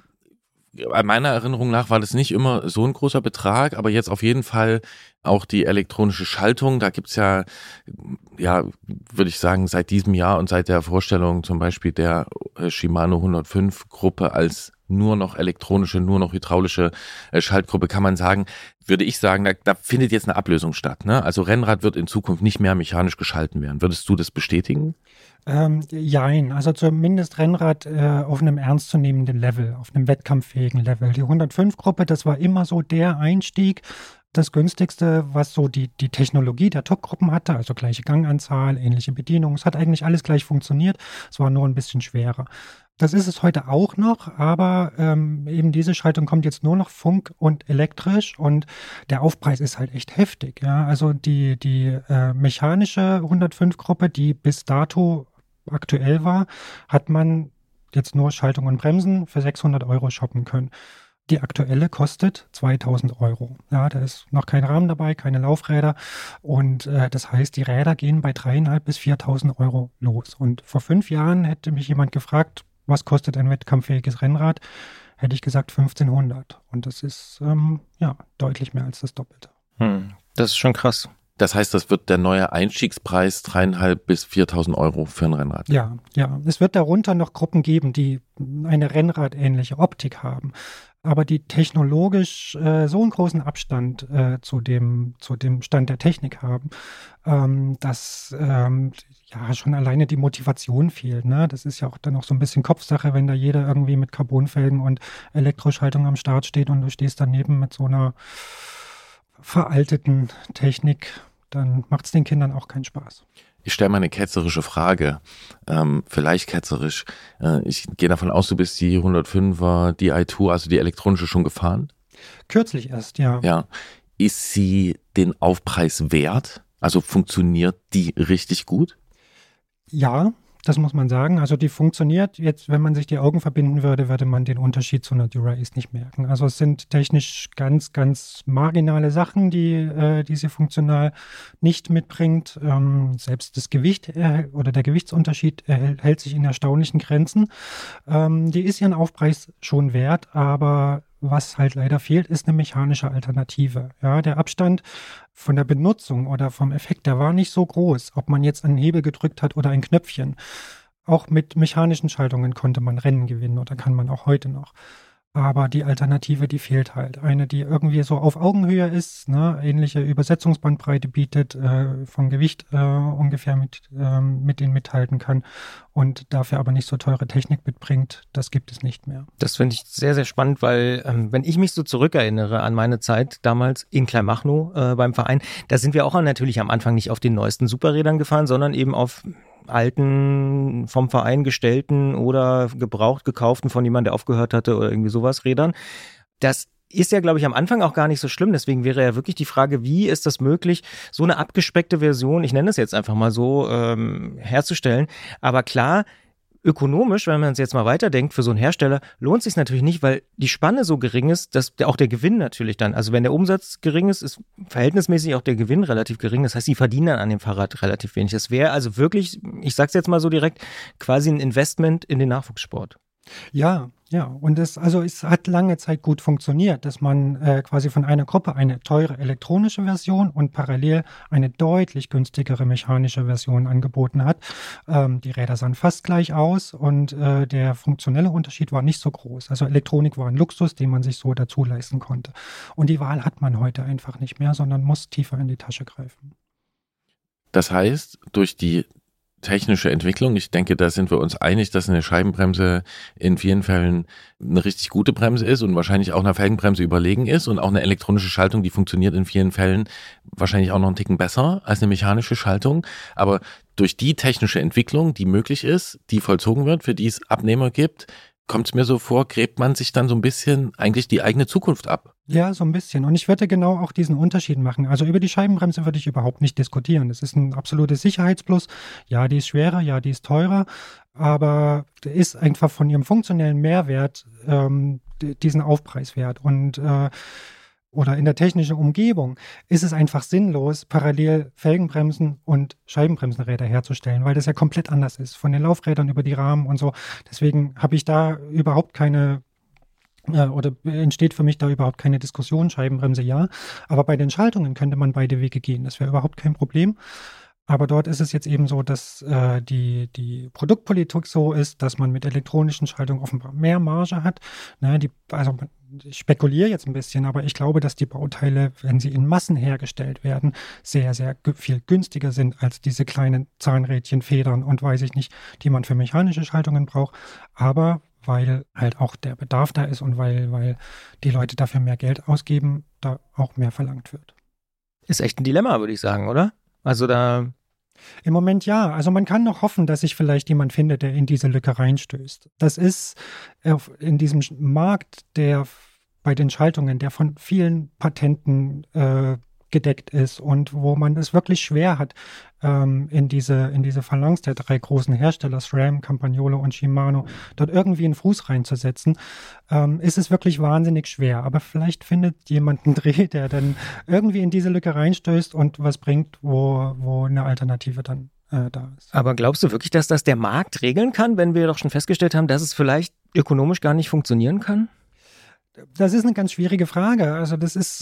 S5: Meiner Erinnerung nach war das nicht immer so ein großer Betrag, aber jetzt auf jeden Fall auch die elektronische Schaltung. Da gibt's ja, würde ich sagen, seit diesem Jahr und seit der Vorstellung zum Beispiel der Shimano 105 Gruppe als nur noch elektronische, nur noch hydraulische Schaltgruppe, kann man sagen, würde ich sagen, da findet jetzt eine Ablösung statt. Ne? Also Rennrad wird in Zukunft nicht mehr mechanisch geschalten werden. Würdest du das bestätigen?
S6: Jein, also zumindest Rennrad auf einem ernstzunehmenden Level, auf einem wettkampffähigen Level. Die 105-Gruppe, das war immer so der Einstieg, das günstigste, was so die Technologie der Top-Gruppen hatte, also gleiche Ganganzahl, ähnliche Bedienung. Es hat eigentlich alles gleich funktioniert, es war nur ein bisschen schwerer. Das ist es heute auch noch, aber eben diese Schaltung kommt jetzt nur noch Funk und elektrisch und der Aufpreis ist halt echt heftig. Ja? Also die mechanische 105-Gruppe, die bis dato aktuell war, hat man jetzt nur Schaltung und Bremsen für 600 Euro shoppen können. Die aktuelle kostet 2.000 Euro. Ja, da ist noch kein Rahmen dabei, keine Laufräder. Und das heißt, die Räder gehen bei 3.500 bis 4.000 Euro los. Und vor 5 Jahren hätte mich jemand gefragt, was kostet ein wettkampffähiges Rennrad? Hätte ich gesagt 1.500. Und das ist deutlich mehr als das Doppelte.
S2: Das ist schon krass.
S5: Das heißt, das wird der neue Einstiegspreis 3.500 bis 4.000 Euro für ein Rennrad.
S6: Ja. Es wird darunter noch Gruppen geben, die eine Rennradähnliche Optik haben, aber die technologisch so einen großen Abstand zu dem Stand der Technik haben, dass schon alleine die Motivation fehlt. Ne? Das ist ja auch dann auch so ein bisschen Kopfsache, wenn da jeder irgendwie mit Carbonfelgen und Elektroschaltung am Start steht und du stehst daneben mit so einer veralteten Technik, dann macht es den Kindern auch keinen Spaß.
S5: Ich stelle mal eine ketzerische Frage, vielleicht ketzerisch. Ich gehe davon aus, du bist die 105er, die i2, also die elektronische, schon gefahren?
S6: Kürzlich erst, ja.
S5: Ja. Ist sie den Aufpreis wert? Also funktioniert die richtig gut?
S6: Ja, das muss man sagen. Also die funktioniert. Jetzt, wenn man sich die Augen verbinden würde man den Unterschied zu einer Dura-Ace nicht merken. Also es sind technisch ganz, ganz marginale Sachen, die sie funktional nicht mitbringt. Selbst das Gewicht oder der Gewichtsunterschied hält sich in erstaunlichen Grenzen. Die ist ihren Aufpreis schon wert, aber was halt leider fehlt, ist eine mechanische Alternative. Ja, der Abstand von der Benutzung oder vom Effekt, der war nicht so groß, ob man jetzt einen Hebel gedrückt hat oder ein Knöpfchen. auch mit mechanischen Schaltungen konnte man Rennen gewinnen oder kann man auch heute noch. Aber die Alternative, die fehlt halt. Eine, die irgendwie so auf Augenhöhe ist, ne, ähnliche Übersetzungsbandbreite bietet, vom Gewicht ungefähr mit denen mithalten kann und dafür aber nicht so teure Technik mitbringt, das gibt es nicht mehr.
S2: Das finde ich sehr, sehr spannend, weil wenn ich mich so zurückerinnere an meine Zeit damals in Kleinmachnow beim Verein, da sind wir auch natürlich am Anfang nicht auf den neuesten Superrädern gefahren, sondern eben auf alten, vom Verein gestellten oder gebraucht gekauften von jemandem, der aufgehört hatte oder irgendwie sowas Rädern. Das ist ja, glaube ich, am Anfang auch gar nicht so schlimm. Deswegen wäre ja wirklich die Frage, wie ist das möglich, so eine abgespeckte Version, ich nenne es jetzt einfach mal so, herzustellen. Aber klar, ökonomisch, wenn man es jetzt mal weiterdenkt, für so einen Hersteller lohnt es sich natürlich nicht, weil die Spanne so gering ist, dass auch der Gewinn natürlich dann, also wenn der Umsatz gering ist, ist verhältnismäßig auch der Gewinn relativ gering. Das heißt, sie verdienen dann an dem Fahrrad relativ wenig. Das wäre also wirklich, ich sag's jetzt mal so direkt, quasi ein Investment in den Nachwuchssport.
S6: Ja, und es hat lange Zeit gut funktioniert, dass man quasi von einer Gruppe eine teure elektronische Version und parallel eine deutlich günstigere mechanische Version angeboten hat. Die Räder sahen fast gleich aus und der funktionelle Unterschied war nicht so groß. Also Elektronik war ein Luxus, den man sich so dazu leisten konnte. Und die Wahl hat man heute einfach nicht mehr, sondern muss tiefer in die Tasche greifen.
S5: Das heißt, durch die technische Entwicklung, ich denke, da sind wir uns einig, dass eine Scheibenbremse in vielen Fällen eine richtig gute Bremse ist und wahrscheinlich auch einer Felgenbremse überlegen ist und auch eine elektronische Schaltung, die funktioniert in vielen Fällen wahrscheinlich auch noch einen Ticken besser als eine mechanische Schaltung, aber durch die technische Entwicklung, die möglich ist, die vollzogen wird, für die es Abnehmer gibt, kommt es mir so vor, gräbt man sich dann so ein bisschen eigentlich die eigene Zukunft ab.
S6: Ja, so ein bisschen. Und ich würde genau auch diesen Unterschied machen. Also über die Scheibenbremse würde ich überhaupt nicht diskutieren. Das ist ein absolutes Sicherheitsplus. Ja, die ist schwerer, ja, die ist teurer, aber der ist einfach von ihrem funktionellen Mehrwert diesen Aufpreis wert. Und oder in der technischen Umgebung ist es einfach sinnlos, parallel Felgenbremsen und Scheibenbremsenräder herzustellen, weil das ja komplett anders ist, von den Laufrädern über die Rahmen und so. Deswegen habe ich da überhaupt keine, oder entsteht für mich da überhaupt keine Diskussion, Scheibenbremse ja, aber bei den Schaltungen könnte man beide Wege gehen, das wäre überhaupt kein Problem. Aber dort ist es jetzt eben so, dass die Produktpolitik so ist, dass man mit elektronischen Schaltungen offenbar mehr Marge hat. Ne, ich spekuliere jetzt ein bisschen, aber ich glaube, dass die Bauteile, wenn sie in Massen hergestellt werden, sehr, sehr viel günstiger sind als diese kleinen Zahnrädchen, Federn und weiß ich nicht, die man für mechanische Schaltungen braucht. Aber weil halt auch der Bedarf da ist und weil die Leute dafür mehr Geld ausgeben, da auch mehr verlangt wird.
S2: Ist echt ein Dilemma, würde ich sagen, oder? Also
S6: im Moment ja. Also man kann noch hoffen, dass sich vielleicht jemand findet, der in diese Lücke reinstößt. Das ist in diesem Markt, der bei den Schaltungen, der von vielen Patenten gedeckt ist und wo man es wirklich schwer hat, in diese Phalanx der drei großen Hersteller, SRAM, Campagnolo und Shimano, dort irgendwie einen Fuß reinzusetzen, ist es wirklich wahnsinnig schwer. Aber vielleicht findet jemand einen Dreh, der dann irgendwie in diese Lücke reinstößt und was bringt, wo eine Alternative dann da ist.
S2: Aber glaubst du wirklich, dass das der Markt regeln kann, wenn wir doch schon festgestellt haben, dass es vielleicht ökonomisch gar nicht funktionieren kann?
S6: Das ist eine ganz schwierige Frage. Also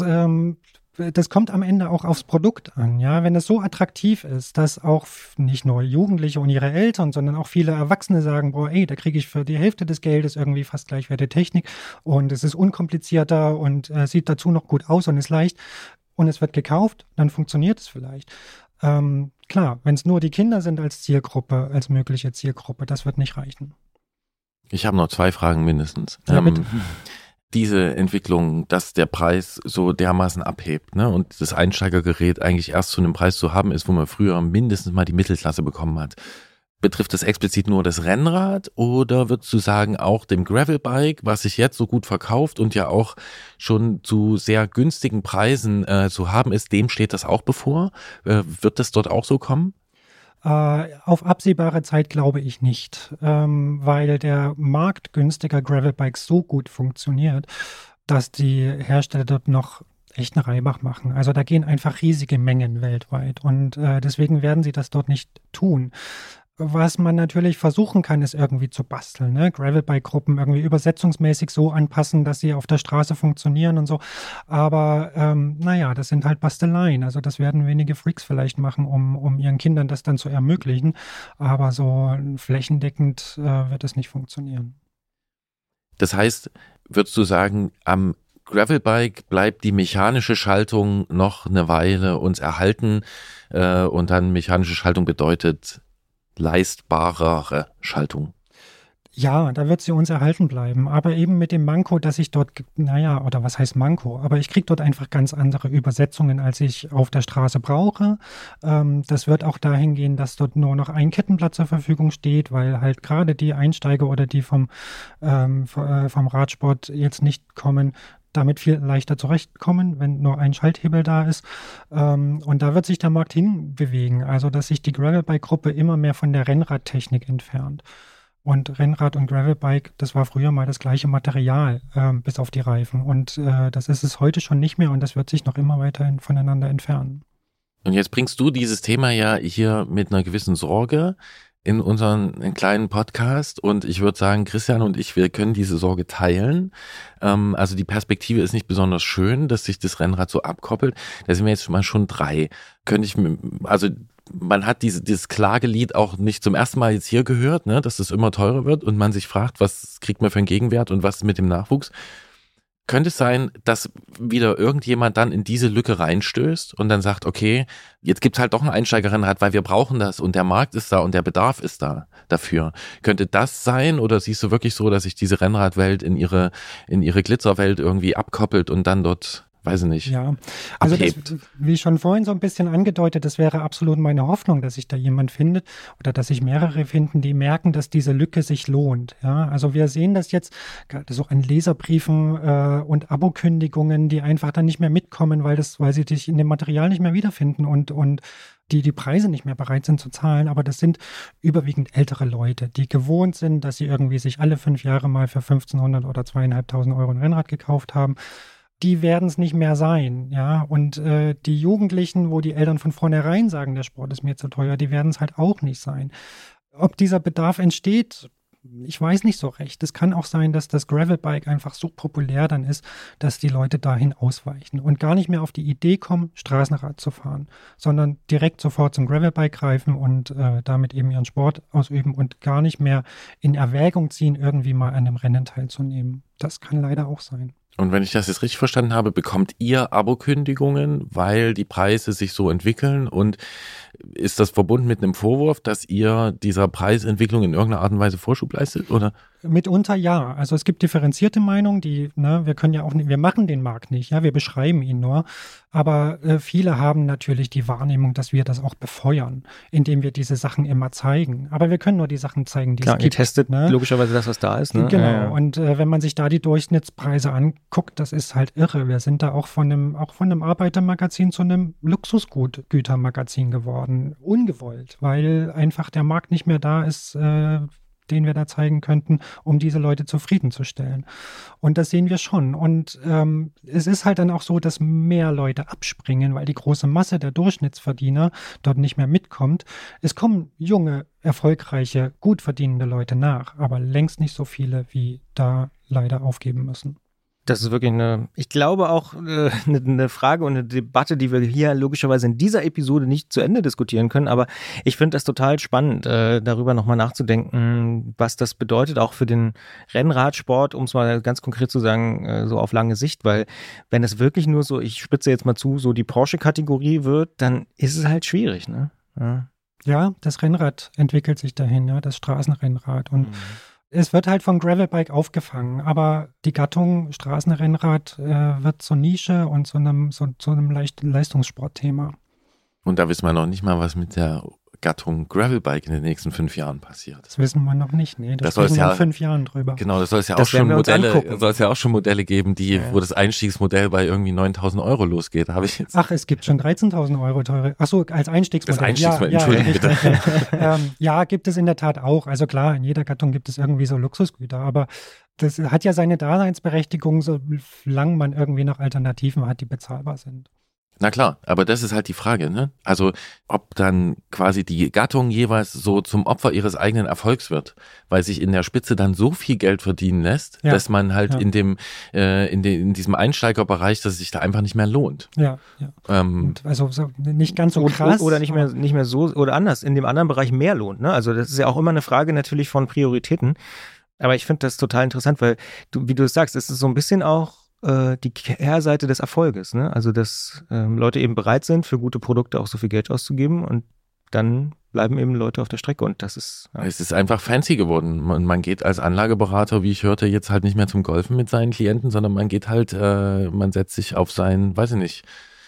S6: das kommt am Ende auch aufs Produkt an, ja. Wenn es so attraktiv ist, dass auch nicht nur Jugendliche und ihre Eltern, sondern auch viele Erwachsene sagen, boah, ey, da kriege ich für die Hälfte des Geldes irgendwie fast gleichwertige Technik und es ist unkomplizierter und sieht dazu noch gut aus und ist leicht und es wird gekauft, dann funktioniert es vielleicht. Klar, wenn es nur die Kinder sind als Zielgruppe, als mögliche Zielgruppe, das wird nicht reichen.
S5: Ich habe noch 2 Fragen mindestens.
S6: Ja, bitte.
S5: Diese Entwicklung, dass der Preis so dermaßen abhebt, ne, und das Einsteigergerät eigentlich erst zu einem Preis zu haben ist, wo man früher mindestens mal die Mittelklasse bekommen hat. Betrifft das explizit nur das Rennrad oder würdest du sagen, auch dem Gravelbike, was sich jetzt so gut verkauft und ja auch schon zu sehr günstigen Preisen zu haben ist, dem steht das auch bevor? Wird das dort auch so kommen?
S6: Auf absehbare Zeit glaube ich nicht, weil der Markt günstiger Gravelbikes so gut funktioniert, dass die Hersteller dort noch echt eine Reibach machen. Also da gehen einfach riesige Mengen weltweit und deswegen werden sie das dort nicht tun. was man natürlich versuchen kann, ist irgendwie zu basteln. Ne? Gravelbike-Gruppen irgendwie übersetzungsmäßig so anpassen, dass sie auf der Straße funktionieren und so. Aber das sind halt Basteleien. Also das werden wenige Freaks vielleicht machen, um ihren Kindern das dann zu ermöglichen. Aber so flächendeckend wird es nicht funktionieren.
S5: Das heißt, würdest du sagen, am Gravelbike bleibt die mechanische Schaltung noch eine Weile uns erhalten und dann mechanische Schaltung bedeutet leistbarere Schaltung?
S6: Ja, da wird sie uns erhalten bleiben, aber eben mit dem Manko, dass ich dort, oder was heißt Manko, aber ich kriege dort einfach ganz andere Übersetzungen, als ich auf der Straße brauche. Das wird auch dahin gehen, dass dort nur noch ein Kettenblatt zur Verfügung steht, weil halt gerade die Einsteiger oder die vom Radsport jetzt nicht kommen, damit viel leichter zurechtkommen, wenn nur ein Schalthebel da ist. Und da wird sich der Markt hinbewegen, also dass sich die Gravelbike-Gruppe immer mehr von der Rennradtechnik entfernt. Und Rennrad und Gravelbike, das war früher mal das gleiche Material, bis auf die Reifen. Und das ist es heute schon nicht mehr und das wird sich noch immer weiter voneinander entfernen.
S5: Und jetzt bringst du dieses Thema ja hier mit einer gewissen Sorge in unseren kleinen Podcast und ich würde sagen, Christian und ich, wir können diese Sorge teilen. Also die Perspektive ist nicht besonders schön, dass sich das Rennrad so abkoppelt. Da sind wir jetzt mal schon 3. Man hat dieses Klagelied auch nicht zum ersten Mal jetzt hier gehört, ne, dass es immer teurer wird und man sich fragt, was kriegt man für einen Gegenwert und was mit dem Nachwuchs. Könnte es sein, dass wieder irgendjemand dann in diese Lücke reinstößt und dann sagt, okay, jetzt gibt's halt doch ein Einsteigerrennrad, weil wir brauchen das und der Markt ist da und der Bedarf ist da dafür. Könnte das sein oder siehst du wirklich so, dass sich diese Rennradwelt in ihre Glitzerwelt irgendwie abkoppelt und dann dort, weiß ich nicht,
S6: ja, also das, wie schon vorhin so ein bisschen angedeutet, das wäre absolut meine Hoffnung, dass sich da jemand findet oder dass sich mehrere finden, die merken, dass diese Lücke sich lohnt. Ja, also wir sehen das jetzt gerade so an Leserbriefen und Abokündigungen, die einfach dann nicht mehr mitkommen, weil sie sich in dem Material nicht mehr wiederfinden und die Preise nicht mehr bereit sind zu zahlen, aber das sind überwiegend ältere Leute, die gewohnt sind, dass sie irgendwie sich alle 5 Jahre mal für 1.500 oder 2.500 Euro ein Rennrad gekauft haben. Die werden es nicht mehr sein, ja. Und die Jugendlichen, wo die Eltern von vornherein sagen, der Sport ist mir zu teuer, die werden es halt auch nicht sein. Ob dieser Bedarf entsteht, ich weiß nicht so recht. Es kann auch sein, dass das Gravelbike einfach so populär dann ist, dass die Leute dahin ausweichen und gar nicht mehr auf die Idee kommen, Straßenrad zu fahren, sondern direkt sofort zum Gravelbike greifen und damit eben ihren Sport ausüben und gar nicht mehr in Erwägung ziehen, irgendwie mal an einem Rennen teilzunehmen. Das kann leider auch sein.
S5: Und wenn ich das jetzt richtig verstanden habe, bekommt ihr Abokündigungen, weil die Preise sich so entwickeln und ist das verbunden mit einem Vorwurf, dass ihr dieser Preisentwicklung in irgendeiner Art und Weise Vorschub leistet, oder?
S6: Mitunter ja. Also es gibt differenzierte Meinungen, wir können ja auch nicht, wir machen den Markt nicht, ja, wir beschreiben ihn nur. Aber viele haben natürlich die Wahrnehmung, dass wir das auch befeuern, indem wir diese Sachen immer zeigen. Aber wir können nur die Sachen zeigen, die es gibt.
S2: Ihr testet logischerweise das, was da ist. Ne?
S6: Genau. Ja. Und wenn man sich da die Durchschnittspreise anguckt, das ist halt irre. Wir sind da auch von einem Arbeitermagazin zu einem Luxusgütermagazin geworden. Ungewollt, weil einfach der Markt nicht mehr da ist, den wir da zeigen könnten, um diese Leute zufriedenzustellen. Und das sehen wir schon. Und es ist halt dann auch so, dass mehr Leute abspringen, weil die große Masse der Durchschnittsverdiener dort nicht mehr mitkommt. Es kommen junge, erfolgreiche, gut verdienende Leute nach, aber längst nicht so viele, wie da leider aufgeben müssen.
S2: Das ist wirklich ich glaube auch eine Frage und eine Debatte, die wir hier logischerweise in dieser Episode nicht zu Ende diskutieren können, aber ich finde das total spannend, darüber nochmal nachzudenken, was das bedeutet, auch für den Rennradsport, um es mal ganz konkret zu sagen, so auf lange Sicht, weil wenn es wirklich nur so, ich spitze jetzt mal zu, so die Porsche-Kategorie wird, dann ist es halt schwierig, ne?
S6: Ja, das Rennrad entwickelt sich dahin, ja, das Straßenrennrad und es wird halt von Gravelbike aufgefangen, aber die Gattung Straßenrennrad wird zur Nische und zu einem Leistungssportthema.
S5: Und da wissen wir noch nicht mal, was mit der Gattung Gravelbike in den nächsten 5 Jahren passiert.
S6: Das wissen wir noch nicht, nee. Das reden wir in 5 Jahren drüber.
S5: Genau, das soll es ja auch schon Modelle geben, wo das Einstiegsmodell bei irgendwie 9.000 Euro losgeht.
S6: Ach, es gibt schon 13.000 Euro teure. Ach so, als Einstiegsmodell.
S5: Das Einstiegsmodell, Entschuldigung bitte.
S6: Ja, gibt es in der Tat auch. Also klar, in jeder Gattung gibt es irgendwie so Luxusgüter, aber das hat ja seine Daseinsberechtigung, solange man irgendwie noch Alternativen hat, die bezahlbar sind.
S5: Na klar, aber das ist halt die Frage, ne? Also ob dann quasi die Gattung jeweils so zum Opfer ihres eigenen Erfolgs wird, weil sich in der Spitze dann so viel Geld verdienen lässt, dass man halt in diesem Einsteigerbereich, dass es sich da einfach nicht mehr lohnt.
S6: Ja. Und also so nicht ganz so krass.
S2: Oder nicht mehr so, oder anders, in dem anderen Bereich mehr lohnt, ne? Also das ist ja auch immer eine Frage natürlich von Prioritäten. Aber ich finde das total interessant, weil wie du es sagst, es ist so ein bisschen auch die Kehrseite des Erfolges, ne? Also dass Leute eben bereit sind, für gute Produkte auch so viel Geld auszugeben und dann bleiben eben Leute auf der Strecke und das ist... Ja.
S5: Es ist einfach fancy geworden. Man geht als Anlageberater, wie ich hörte, jetzt halt nicht mehr zum Golfen mit seinen Klienten, sondern man geht halt, man setzt sich auf sein, weiß ich nicht,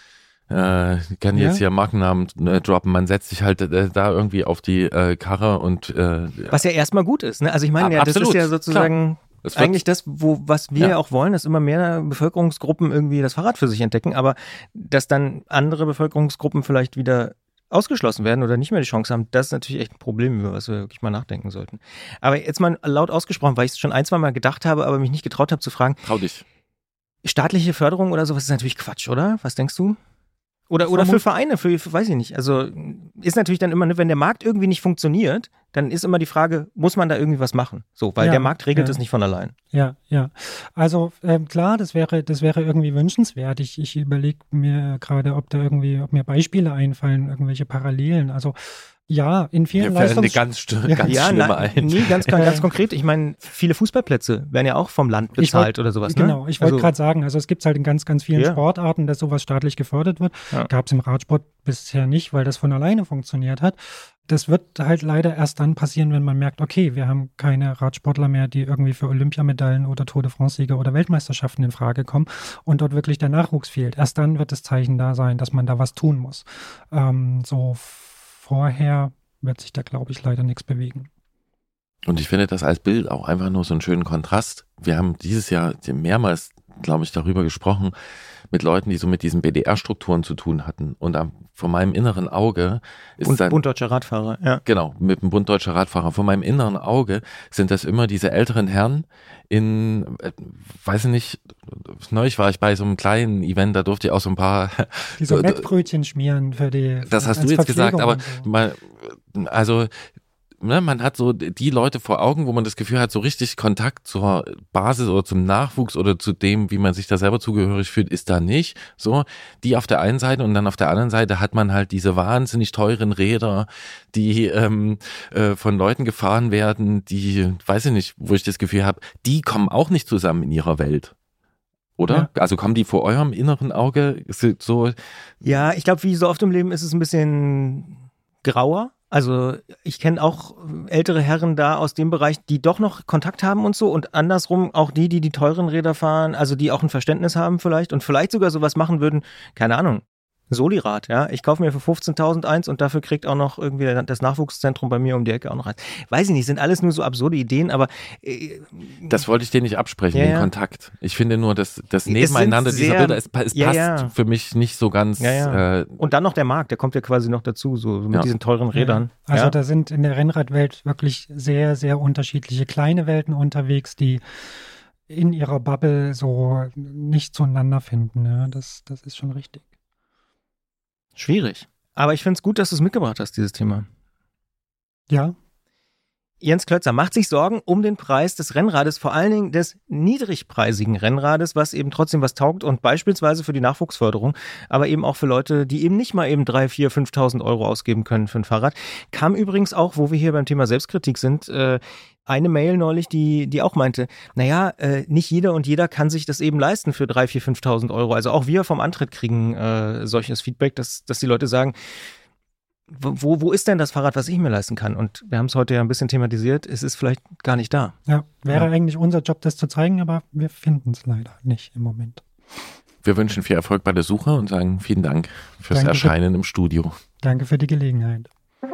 S5: ich kann jetzt hier Markennamen droppen, man setzt sich halt da irgendwie auf die Karre und...
S2: Was ja erstmal gut ist, ne? Also ich meine, das ist ja sozusagen... Klar. Das eigentlich das, was wir ja auch wollen, dass immer mehr Bevölkerungsgruppen irgendwie das Fahrrad für sich entdecken, aber dass dann andere Bevölkerungsgruppen vielleicht wieder ausgeschlossen werden oder nicht mehr die Chance haben, das ist natürlich echt ein Problem, über was wir wirklich mal nachdenken sollten. Aber jetzt mal laut ausgesprochen, weil ich es schon 1-2 Mal gedacht habe, aber mich nicht getraut habe zu fragen.
S5: Trau dich.
S2: Staatliche Förderung oder sowas ist natürlich Quatsch, oder? Was denkst du? Oder für Vereine, für weiß ich nicht. Also ist natürlich dann immer, wenn der Markt irgendwie nicht funktioniert, dann ist immer die Frage, muss man da irgendwie was machen? So, weil der Markt regelt es nicht von allein.
S6: Ja. Also klar, das wäre irgendwie wünschenswert. Ich überlege mir gerade, ob mir Beispiele einfallen, irgendwelche Parallelen. Also ja, in vielen
S5: ganz schlimme ein.
S2: Nee, ganz konkret. Ich meine, viele Fußballplätze werden ja auch vom Land bezahlt oder sowas.
S6: Genau, ich wollte gerade sagen, also es gibt halt in ganz, ganz vielen Sportarten, dass sowas staatlich gefördert wird. Ja. Gab es im Radsport bisher nicht, weil das von alleine funktioniert hat. Das wird halt leider erst dann passieren, wenn man merkt, okay, wir haben keine Radsportler mehr, die irgendwie für Olympiamedaillen oder Tour de France-Sieger oder Weltmeisterschaften in Frage kommen und dort wirklich der Nachwuchs fehlt. Erst dann wird das Zeichen da sein, dass man da was tun muss. Vorher wird sich da, glaube ich, leider nichts bewegen.
S5: Und ich finde das als Bild auch einfach nur so einen schönen Kontrast. Wir haben dieses Jahr mehrmals, glaube ich, darüber gesprochen, mit Leuten, die so mit diesen BDR-Strukturen zu tun hatten. Und vor meinem inneren Auge ist dann...
S2: Bund Deutscher Radfahrer, ja.
S5: Genau, mit dem Bund Deutscher Radfahrer. Vor meinem inneren Auge sind das immer diese älteren Herren weiß ich nicht, neulich war ich bei so einem kleinen Event, da durfte ich auch so ein paar...
S6: Die so Mettbrötchen schmieren für die...
S5: Das hast du jetzt gesagt, aber man hat so die Leute vor Augen, wo man das Gefühl hat, so richtig Kontakt zur Basis oder zum Nachwuchs oder zu dem, wie man sich da selber zugehörig fühlt, ist da nicht. So, die auf der einen Seite und dann auf der anderen Seite hat man halt diese wahnsinnig teuren Räder, die von Leuten gefahren werden, die, weiß ich nicht, wo ich das Gefühl habe, die kommen auch nicht zusammen in ihrer Welt. Oder? Ja. Also kommen die vor eurem inneren Auge so?
S2: Ja, ich glaube, wie so oft im Leben ist es ein bisschen grauer. Also ich kenne auch ältere Herren da aus dem Bereich, die doch noch Kontakt haben und so und andersrum auch die teuren Räder fahren, also die auch ein Verständnis haben vielleicht und vielleicht sogar sowas machen würden, keine Ahnung, Solirad, ja, ich kaufe mir für 15.000 eins und dafür kriegt auch noch irgendwie das Nachwuchszentrum bei mir um die Ecke auch noch eins. Weiß ich nicht, sind alles nur so absurde Ideen, aber...
S5: das wollte ich dir nicht absprechen, den Kontakt. Ich finde nur, dass das Nebeneinander dieser Bilder, es passt für mich nicht so ganz...
S2: Und dann noch der Markt, der kommt ja quasi noch dazu, so mit diesen teuren Rädern.
S6: Ja. Also da sind in der Rennradwelt wirklich sehr, sehr unterschiedliche kleine Welten unterwegs, die in ihrer Bubble so nicht zueinander finden. Ja, das ist schon richtig.
S2: Schwierig. Aber ich finde es gut, dass du es mitgebracht hast, dieses Thema.
S6: Ja.
S2: Jens Klötzer macht sich Sorgen um den Preis des Rennrades, vor allen Dingen des niedrigpreisigen Rennrades, was eben trotzdem was taugt und beispielsweise für die Nachwuchsförderung, aber eben auch für Leute, die eben nicht mal eben 3.000, 4.000, 5.000 Euro ausgeben können für ein Fahrrad. Kam übrigens auch, wo wir hier beim Thema Selbstkritik sind, eine Mail neulich, die auch meinte, nicht jeder und jeder kann sich das eben leisten für 3.000, 4.000, 5.000 Euro. Also auch wir vom Antritt kriegen solches Feedback, dass die Leute sagen, wo ist denn das Fahrrad, was ich mir leisten kann? Und wir haben es heute ja ein bisschen thematisiert, es ist vielleicht gar nicht da.
S6: Ja, wäre eigentlich unser Job, das zu zeigen, aber wir finden es leider nicht im Moment.
S5: Wir wünschen viel Erfolg bei der Suche und sagen vielen Dank fürs Erscheinen im Studio.
S6: Danke für die Gelegenheit.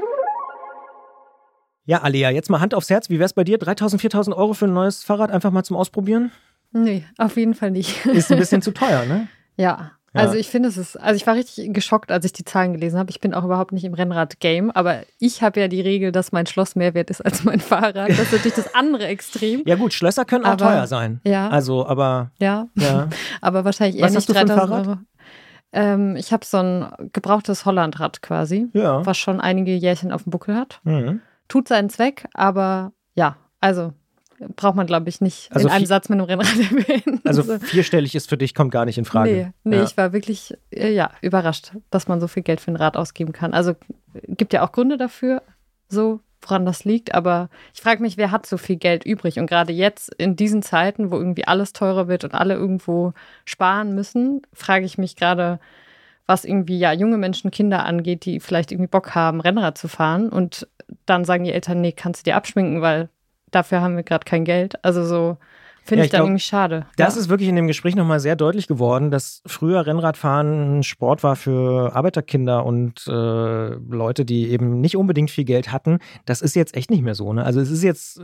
S2: Ja, Alea, jetzt mal Hand aufs Herz. Wie wär's bei dir? 3.000, 4.000 Euro für ein neues Fahrrad einfach mal zum Ausprobieren?
S1: Nee, auf jeden Fall nicht.
S2: Ist ein bisschen zu teuer, ne?
S1: Ja. Also ich finde, ich war richtig geschockt, als ich die Zahlen gelesen habe. Ich bin auch überhaupt nicht im Rennrad-Game, aber ich habe ja die Regel, dass mein Schloss mehr wert ist als mein Fahrrad. Das ist natürlich das andere Extrem.
S2: Ja gut, Schlösser können auch teuer sein.
S1: Ja.
S2: Also, aber...
S1: Ja, aber wahrscheinlich eher
S2: nicht 3.000
S1: Euro. Ich habe so ein gebrauchtes Hollandrad quasi, was schon einige Jährchen auf dem Buckel hat. Mhm. Tut seinen Zweck, aber ja, also braucht man, glaube ich, nicht in einem Satz mit einem Rennrad erwähnen.
S2: Also 4-stellig ist für dich, kommt gar nicht in Frage.
S1: Nee, ich war wirklich überrascht, dass man so viel Geld für ein Rad ausgeben kann. Also gibt ja auch Gründe dafür, so woran das liegt, aber ich frage mich, wer hat so viel Geld übrig? Und gerade jetzt in diesen Zeiten, wo irgendwie alles teurer wird und alle irgendwo sparen müssen, frage ich mich gerade, was irgendwie junge Menschen, Kinder angeht, die vielleicht irgendwie Bock haben, Rennrad zu fahren und dann sagen die Eltern, nee, kannst du dir abschminken, weil dafür haben wir gerade kein Geld. Also so finde ich dann irgendwie schade.
S2: Das ist wirklich in dem Gespräch nochmal sehr deutlich geworden, dass früher Rennradfahren ein Sport war für Arbeiterkinder und Leute, die eben nicht unbedingt viel Geld hatten. Das ist jetzt echt nicht mehr so. Ne? Also es ist jetzt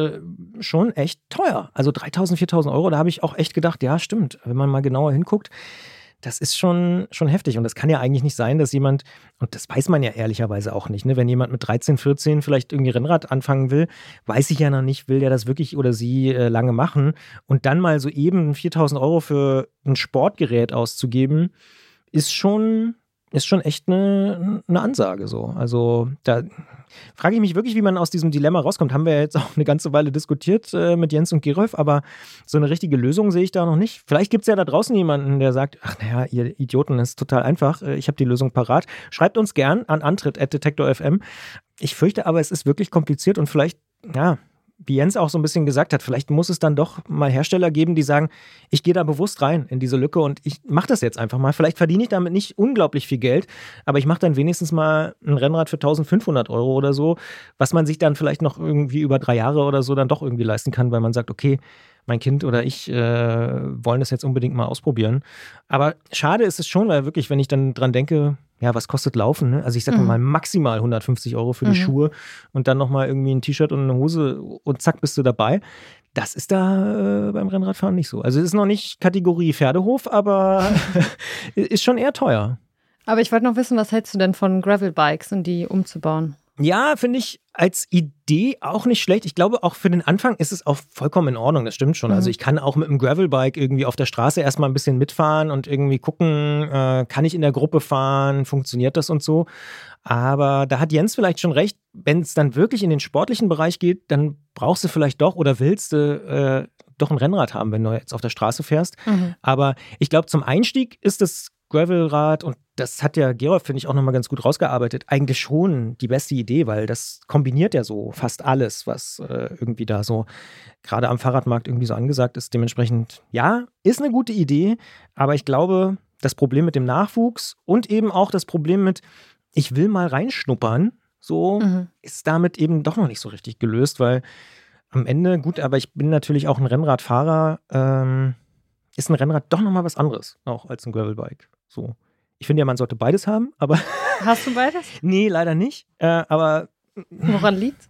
S2: schon echt teuer. Also 3.000, 4.000 Euro, da habe ich auch echt gedacht, ja stimmt, wenn man mal genauer hinguckt, das ist schon heftig. Und das kann ja eigentlich nicht sein, dass jemand, und das weiß man ja ehrlicherweise auch nicht, ne? Wenn jemand mit 13, 14 vielleicht irgendwie Rennrad anfangen will, weiß ich ja noch nicht, will der das wirklich oder sie lange machen. Und dann mal so eben 4.000 Euro für ein Sportgerät auszugeben, ist schon echt eine Ansage so. Also da frage ich mich wirklich, wie man aus diesem Dilemma rauskommt. Haben wir ja jetzt auch eine ganze Weile diskutiert mit Jens und Gerolf, aber so eine richtige Lösung sehe ich da noch nicht. Vielleicht gibt es ja da draußen jemanden, der sagt, ach naja, ihr Idioten, das ist total einfach, ich habe die Lösung parat. Schreibt uns gern an antritt@detektor.fm. Ich fürchte aber, es ist wirklich kompliziert und vielleicht, wie Jens auch so ein bisschen gesagt hat, vielleicht muss es dann doch mal Hersteller geben, die sagen, ich gehe da bewusst rein in diese Lücke und ich mache das jetzt einfach mal. Vielleicht verdiene ich damit nicht unglaublich viel Geld, aber ich mache dann wenigstens mal ein Rennrad für 1.500 Euro oder so, was man sich dann vielleicht noch irgendwie über 3 Jahre oder so dann doch irgendwie leisten kann, weil man sagt, okay, mein Kind oder ich wollen das jetzt unbedingt mal ausprobieren. Aber schade ist es schon, weil wirklich, wenn ich dann dran denke, was kostet Laufen? Ne? Also ich sag mal maximal 150 Euro für die Schuhe und dann nochmal irgendwie ein T-Shirt und eine Hose und zack, bist du dabei. Das ist da beim Rennradfahren nicht so. Also es ist noch nicht Kategorie Pferdehof, aber ist schon eher teuer.
S1: Aber ich wollte noch wissen, was hältst du denn von Gravelbikes und die umzubauen?
S2: Ja, finde ich als Idee auch nicht schlecht. Ich glaube, auch für den Anfang ist es auch vollkommen in Ordnung, das stimmt schon. Also ich kann auch mit einem Gravelbike irgendwie auf der Straße erstmal ein bisschen mitfahren und irgendwie gucken, kann ich in der Gruppe fahren, funktioniert das und so. Aber da hat Jens vielleicht schon recht, wenn es dann wirklich in den sportlichen Bereich geht, dann brauchst du vielleicht doch oder willst du doch ein Rennrad haben, wenn du jetzt auf der Straße fährst. Aber ich glaube, zum Einstieg ist das Gravelrad, und das hat ja Gerolf, finde ich, auch nochmal ganz gut rausgearbeitet, eigentlich schon die beste Idee, weil das kombiniert ja so fast alles, was irgendwie da so gerade am Fahrradmarkt irgendwie so angesagt ist. Dementsprechend, ja, ist eine gute Idee, aber ich glaube, das Problem mit dem Nachwuchs und eben auch das Problem mit, ich will mal reinschnuppern, so ist damit eben doch noch nicht so richtig gelöst, weil am Ende, gut, aber ich bin natürlich auch ein Rennradfahrer, ist ein Rennrad doch nochmal was anderes auch als ein Gravelbike. So. Ich finde ja, man sollte beides haben, aber.
S1: Hast du beides?
S2: Nee, leider nicht. Aber.
S1: Woran liegt's?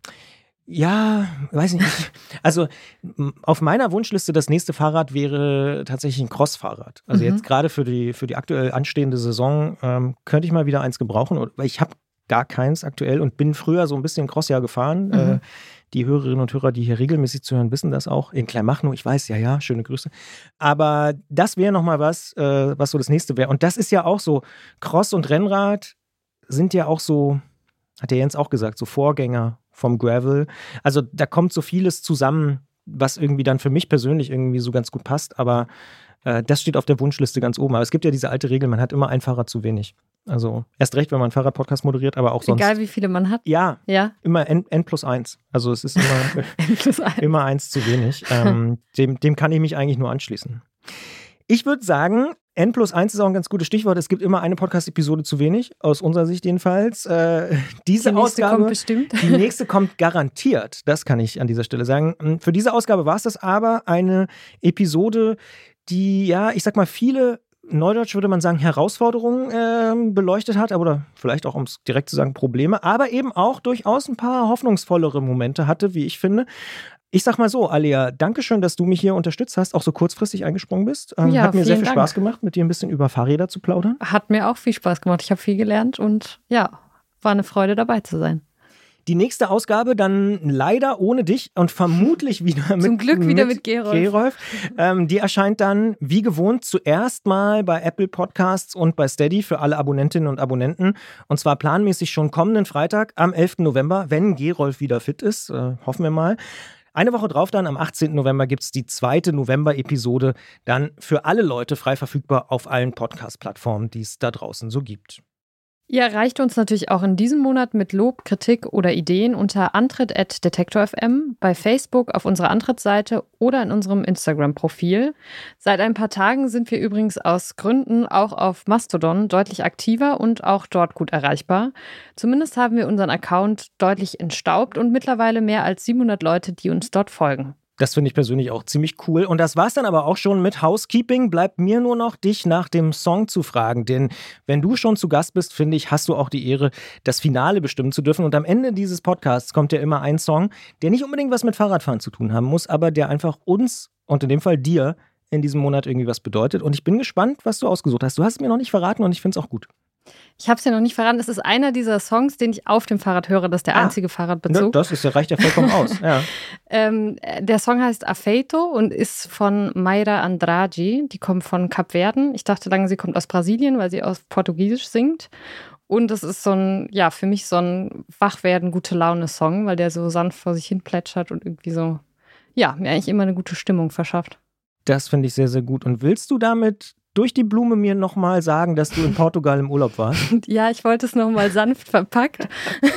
S2: Ja, weiß ich nicht. Also auf meiner Wunschliste das nächste Fahrrad wäre tatsächlich ein Cross-Fahrrad. Also jetzt gerade für die aktuell anstehende Saison könnte ich mal wieder eins gebrauchen, weil ich habe gar keins aktuell und bin früher so ein bisschen Crossjahr gefahren. Die Hörerinnen und Hörer, die hier regelmäßig zuhören, wissen das auch. In Kleinmachnow, ich weiß, ja, schöne Grüße. Aber das wäre nochmal was so das nächste wäre. Und das ist ja auch so, Cross und Rennrad sind ja auch so, hat der Jens auch gesagt, so Vorgänger vom Gravel. Also da kommt so vieles zusammen, was irgendwie dann für mich persönlich irgendwie so ganz gut passt. Aber das steht auf der Wunschliste ganz oben. Aber es gibt ja diese alte Regel, man hat immer ein Fahrrad zu wenig. Also erst recht, wenn man einen Fahrradpodcast moderiert, aber auch sonst.
S1: Egal, wie viele man hat?
S2: Ja. Immer N+1. Also es ist immer, immer eins zu wenig. Dem kann ich mich eigentlich nur anschließen. Ich würde sagen, N+1 ist auch ein ganz gutes Stichwort. Es gibt immer eine Podcast-Episode zu wenig, aus unserer Sicht jedenfalls. Die nächste kommt bestimmt. Die nächste kommt garantiert. Das kann ich an dieser Stelle sagen. Für diese Ausgabe war es das aber eine Episode, die, ja, ich sag mal, viele, neudeutsch würde man sagen, Herausforderungen beleuchtet hat, oder vielleicht auch, um es direkt zu sagen, Probleme, aber eben auch durchaus ein paar hoffnungsvollere Momente hatte, wie ich finde. Ich sag mal so, Alia, danke schön, dass du mich hier unterstützt hast, auch so kurzfristig eingesprungen bist. Hat mir sehr viel Spaß gemacht, mit dir ein bisschen über Fahrräder zu plaudern.
S1: Hat mir auch viel Spaß gemacht. Ich habe viel gelernt und ja, war eine Freude, dabei zu sein.
S2: Die nächste Ausgabe dann leider ohne dich und vermutlich wieder
S1: Zum Glück wieder mit Gerolf.
S2: Die erscheint dann wie gewohnt zuerst mal bei Apple Podcasts und bei Steady für alle Abonnentinnen und Abonnenten. Und zwar planmäßig schon kommenden Freitag am 11. November, wenn Gerolf wieder fit ist, hoffen wir mal. Eine Woche drauf dann, am 18. November, gibt es die 2. November-Episode, dann für alle Leute frei verfügbar auf allen Podcast-Plattformen, die es da draußen so gibt.
S1: Ihr erreicht uns natürlich auch in diesem Monat mit Lob, Kritik oder Ideen unter antritt@detektor.fm, bei Facebook auf unserer Antritt-Seite oder in unserem Instagram-Profil. Seit ein paar Tagen sind wir übrigens aus Gründen auch auf Mastodon deutlich aktiver und auch dort gut erreichbar. Zumindest haben wir unseren Account deutlich entstaubt und mittlerweile mehr als 700 Leute, die uns dort folgen.
S2: Das finde ich persönlich auch ziemlich cool. Und das war's dann aber auch schon mit Housekeeping. Bleibt mir nur noch, dich nach dem Song zu fragen. Denn wenn du schon zu Gast bist, finde ich, hast du auch die Ehre, das Finale bestimmen zu dürfen. Und am Ende dieses Podcasts kommt ja immer ein Song, der nicht unbedingt was mit Fahrradfahren zu tun haben muss, aber der einfach uns und in dem Fall dir in diesem Monat irgendwie was bedeutet. Und ich bin gespannt, was du ausgesucht hast. Du hast es mir noch nicht verraten und ich finde es auch gut.
S1: Ich habe es ja noch nicht verraten. Es ist einer dieser Songs, den ich auf dem Fahrrad höre. Das ist der einzige Fahrradbezug.
S2: Das reicht ja vollkommen aus. Ja.
S1: Der Song heißt Afeito und ist von Mayra Andrade. Die kommt von Kapverden. Ich dachte lange, sie kommt aus Brasilien, weil sie auf Portugiesisch singt. Und es ist für mich so ein Wachwerden, gute Laune-Song, weil der so sanft vor sich hin plätschert und irgendwie so, mir eigentlich immer eine gute Stimmung verschafft.
S2: Das finde ich sehr, sehr gut. Und willst du damit durch die Blume mir nochmal sagen, dass du in Portugal im Urlaub warst?
S1: Ja, ich wollte es nochmal sanft verpackt.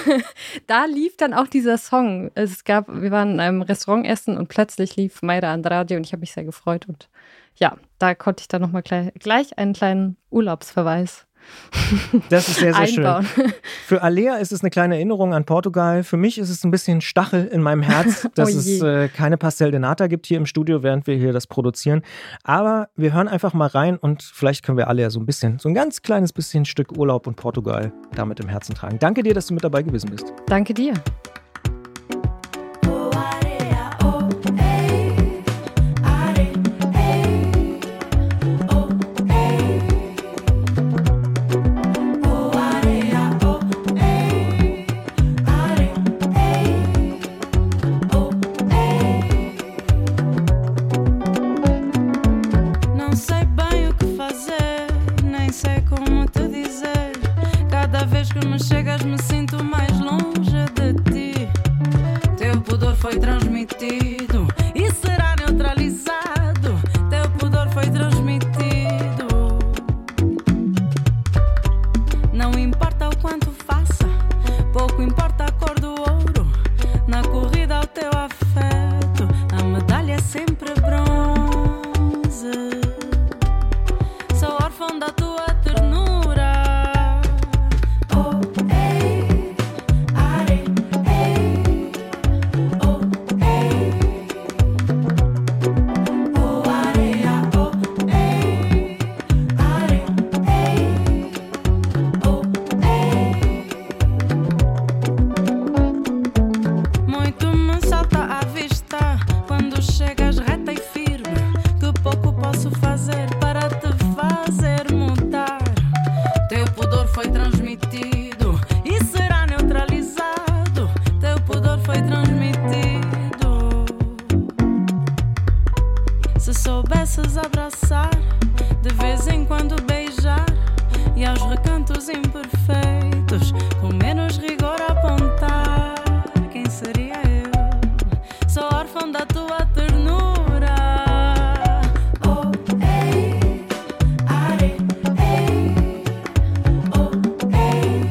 S1: Da lief dann auch dieser Song. Wir waren in einem Restaurant essen und plötzlich lief Mayra Andrade und ich habe mich sehr gefreut. Und ja, da konnte ich dann nochmal gleich einen kleinen Urlaubsverweis
S2: Das ist sehr, sehr
S1: einbauen.
S2: Schön. Für Alea ist es eine kleine Erinnerung an Portugal. Für mich ist es ein bisschen Stachel in meinem Herz, dass es keine Pastel de Nata gibt hier im Studio, während wir hier das produzieren. Aber wir hören einfach mal rein und vielleicht können wir alle ja so ein ganz kleines bisschen Stück Urlaub und Portugal damit im Herzen tragen. Danke dir, dass du mit dabei gewesen bist.
S1: Danke dir.
S7: Chegas, me sinto mais longe de ti. Teu pudor foi transmitido e será neutralizado. Teu pudor foi transmitido. Não importa o quanto faça, pouco importa a cor do ouro. Na corrida ao teu afeto, a medalha é sempre bronze. Sou órfão da tua ternura. Abraçar, de vez em quando beijar, e aos recantos imperfeitos, com menos rigor apontar. Quem seria eu? Sou órfão da tua ternura. Oh, ei, are, ei, oh, ei.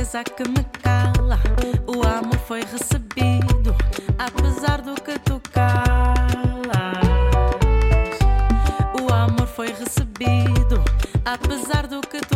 S7: coisa que me cala. O amor foi recebido, apesar do que tu calas. O amor foi recebido, apesar do que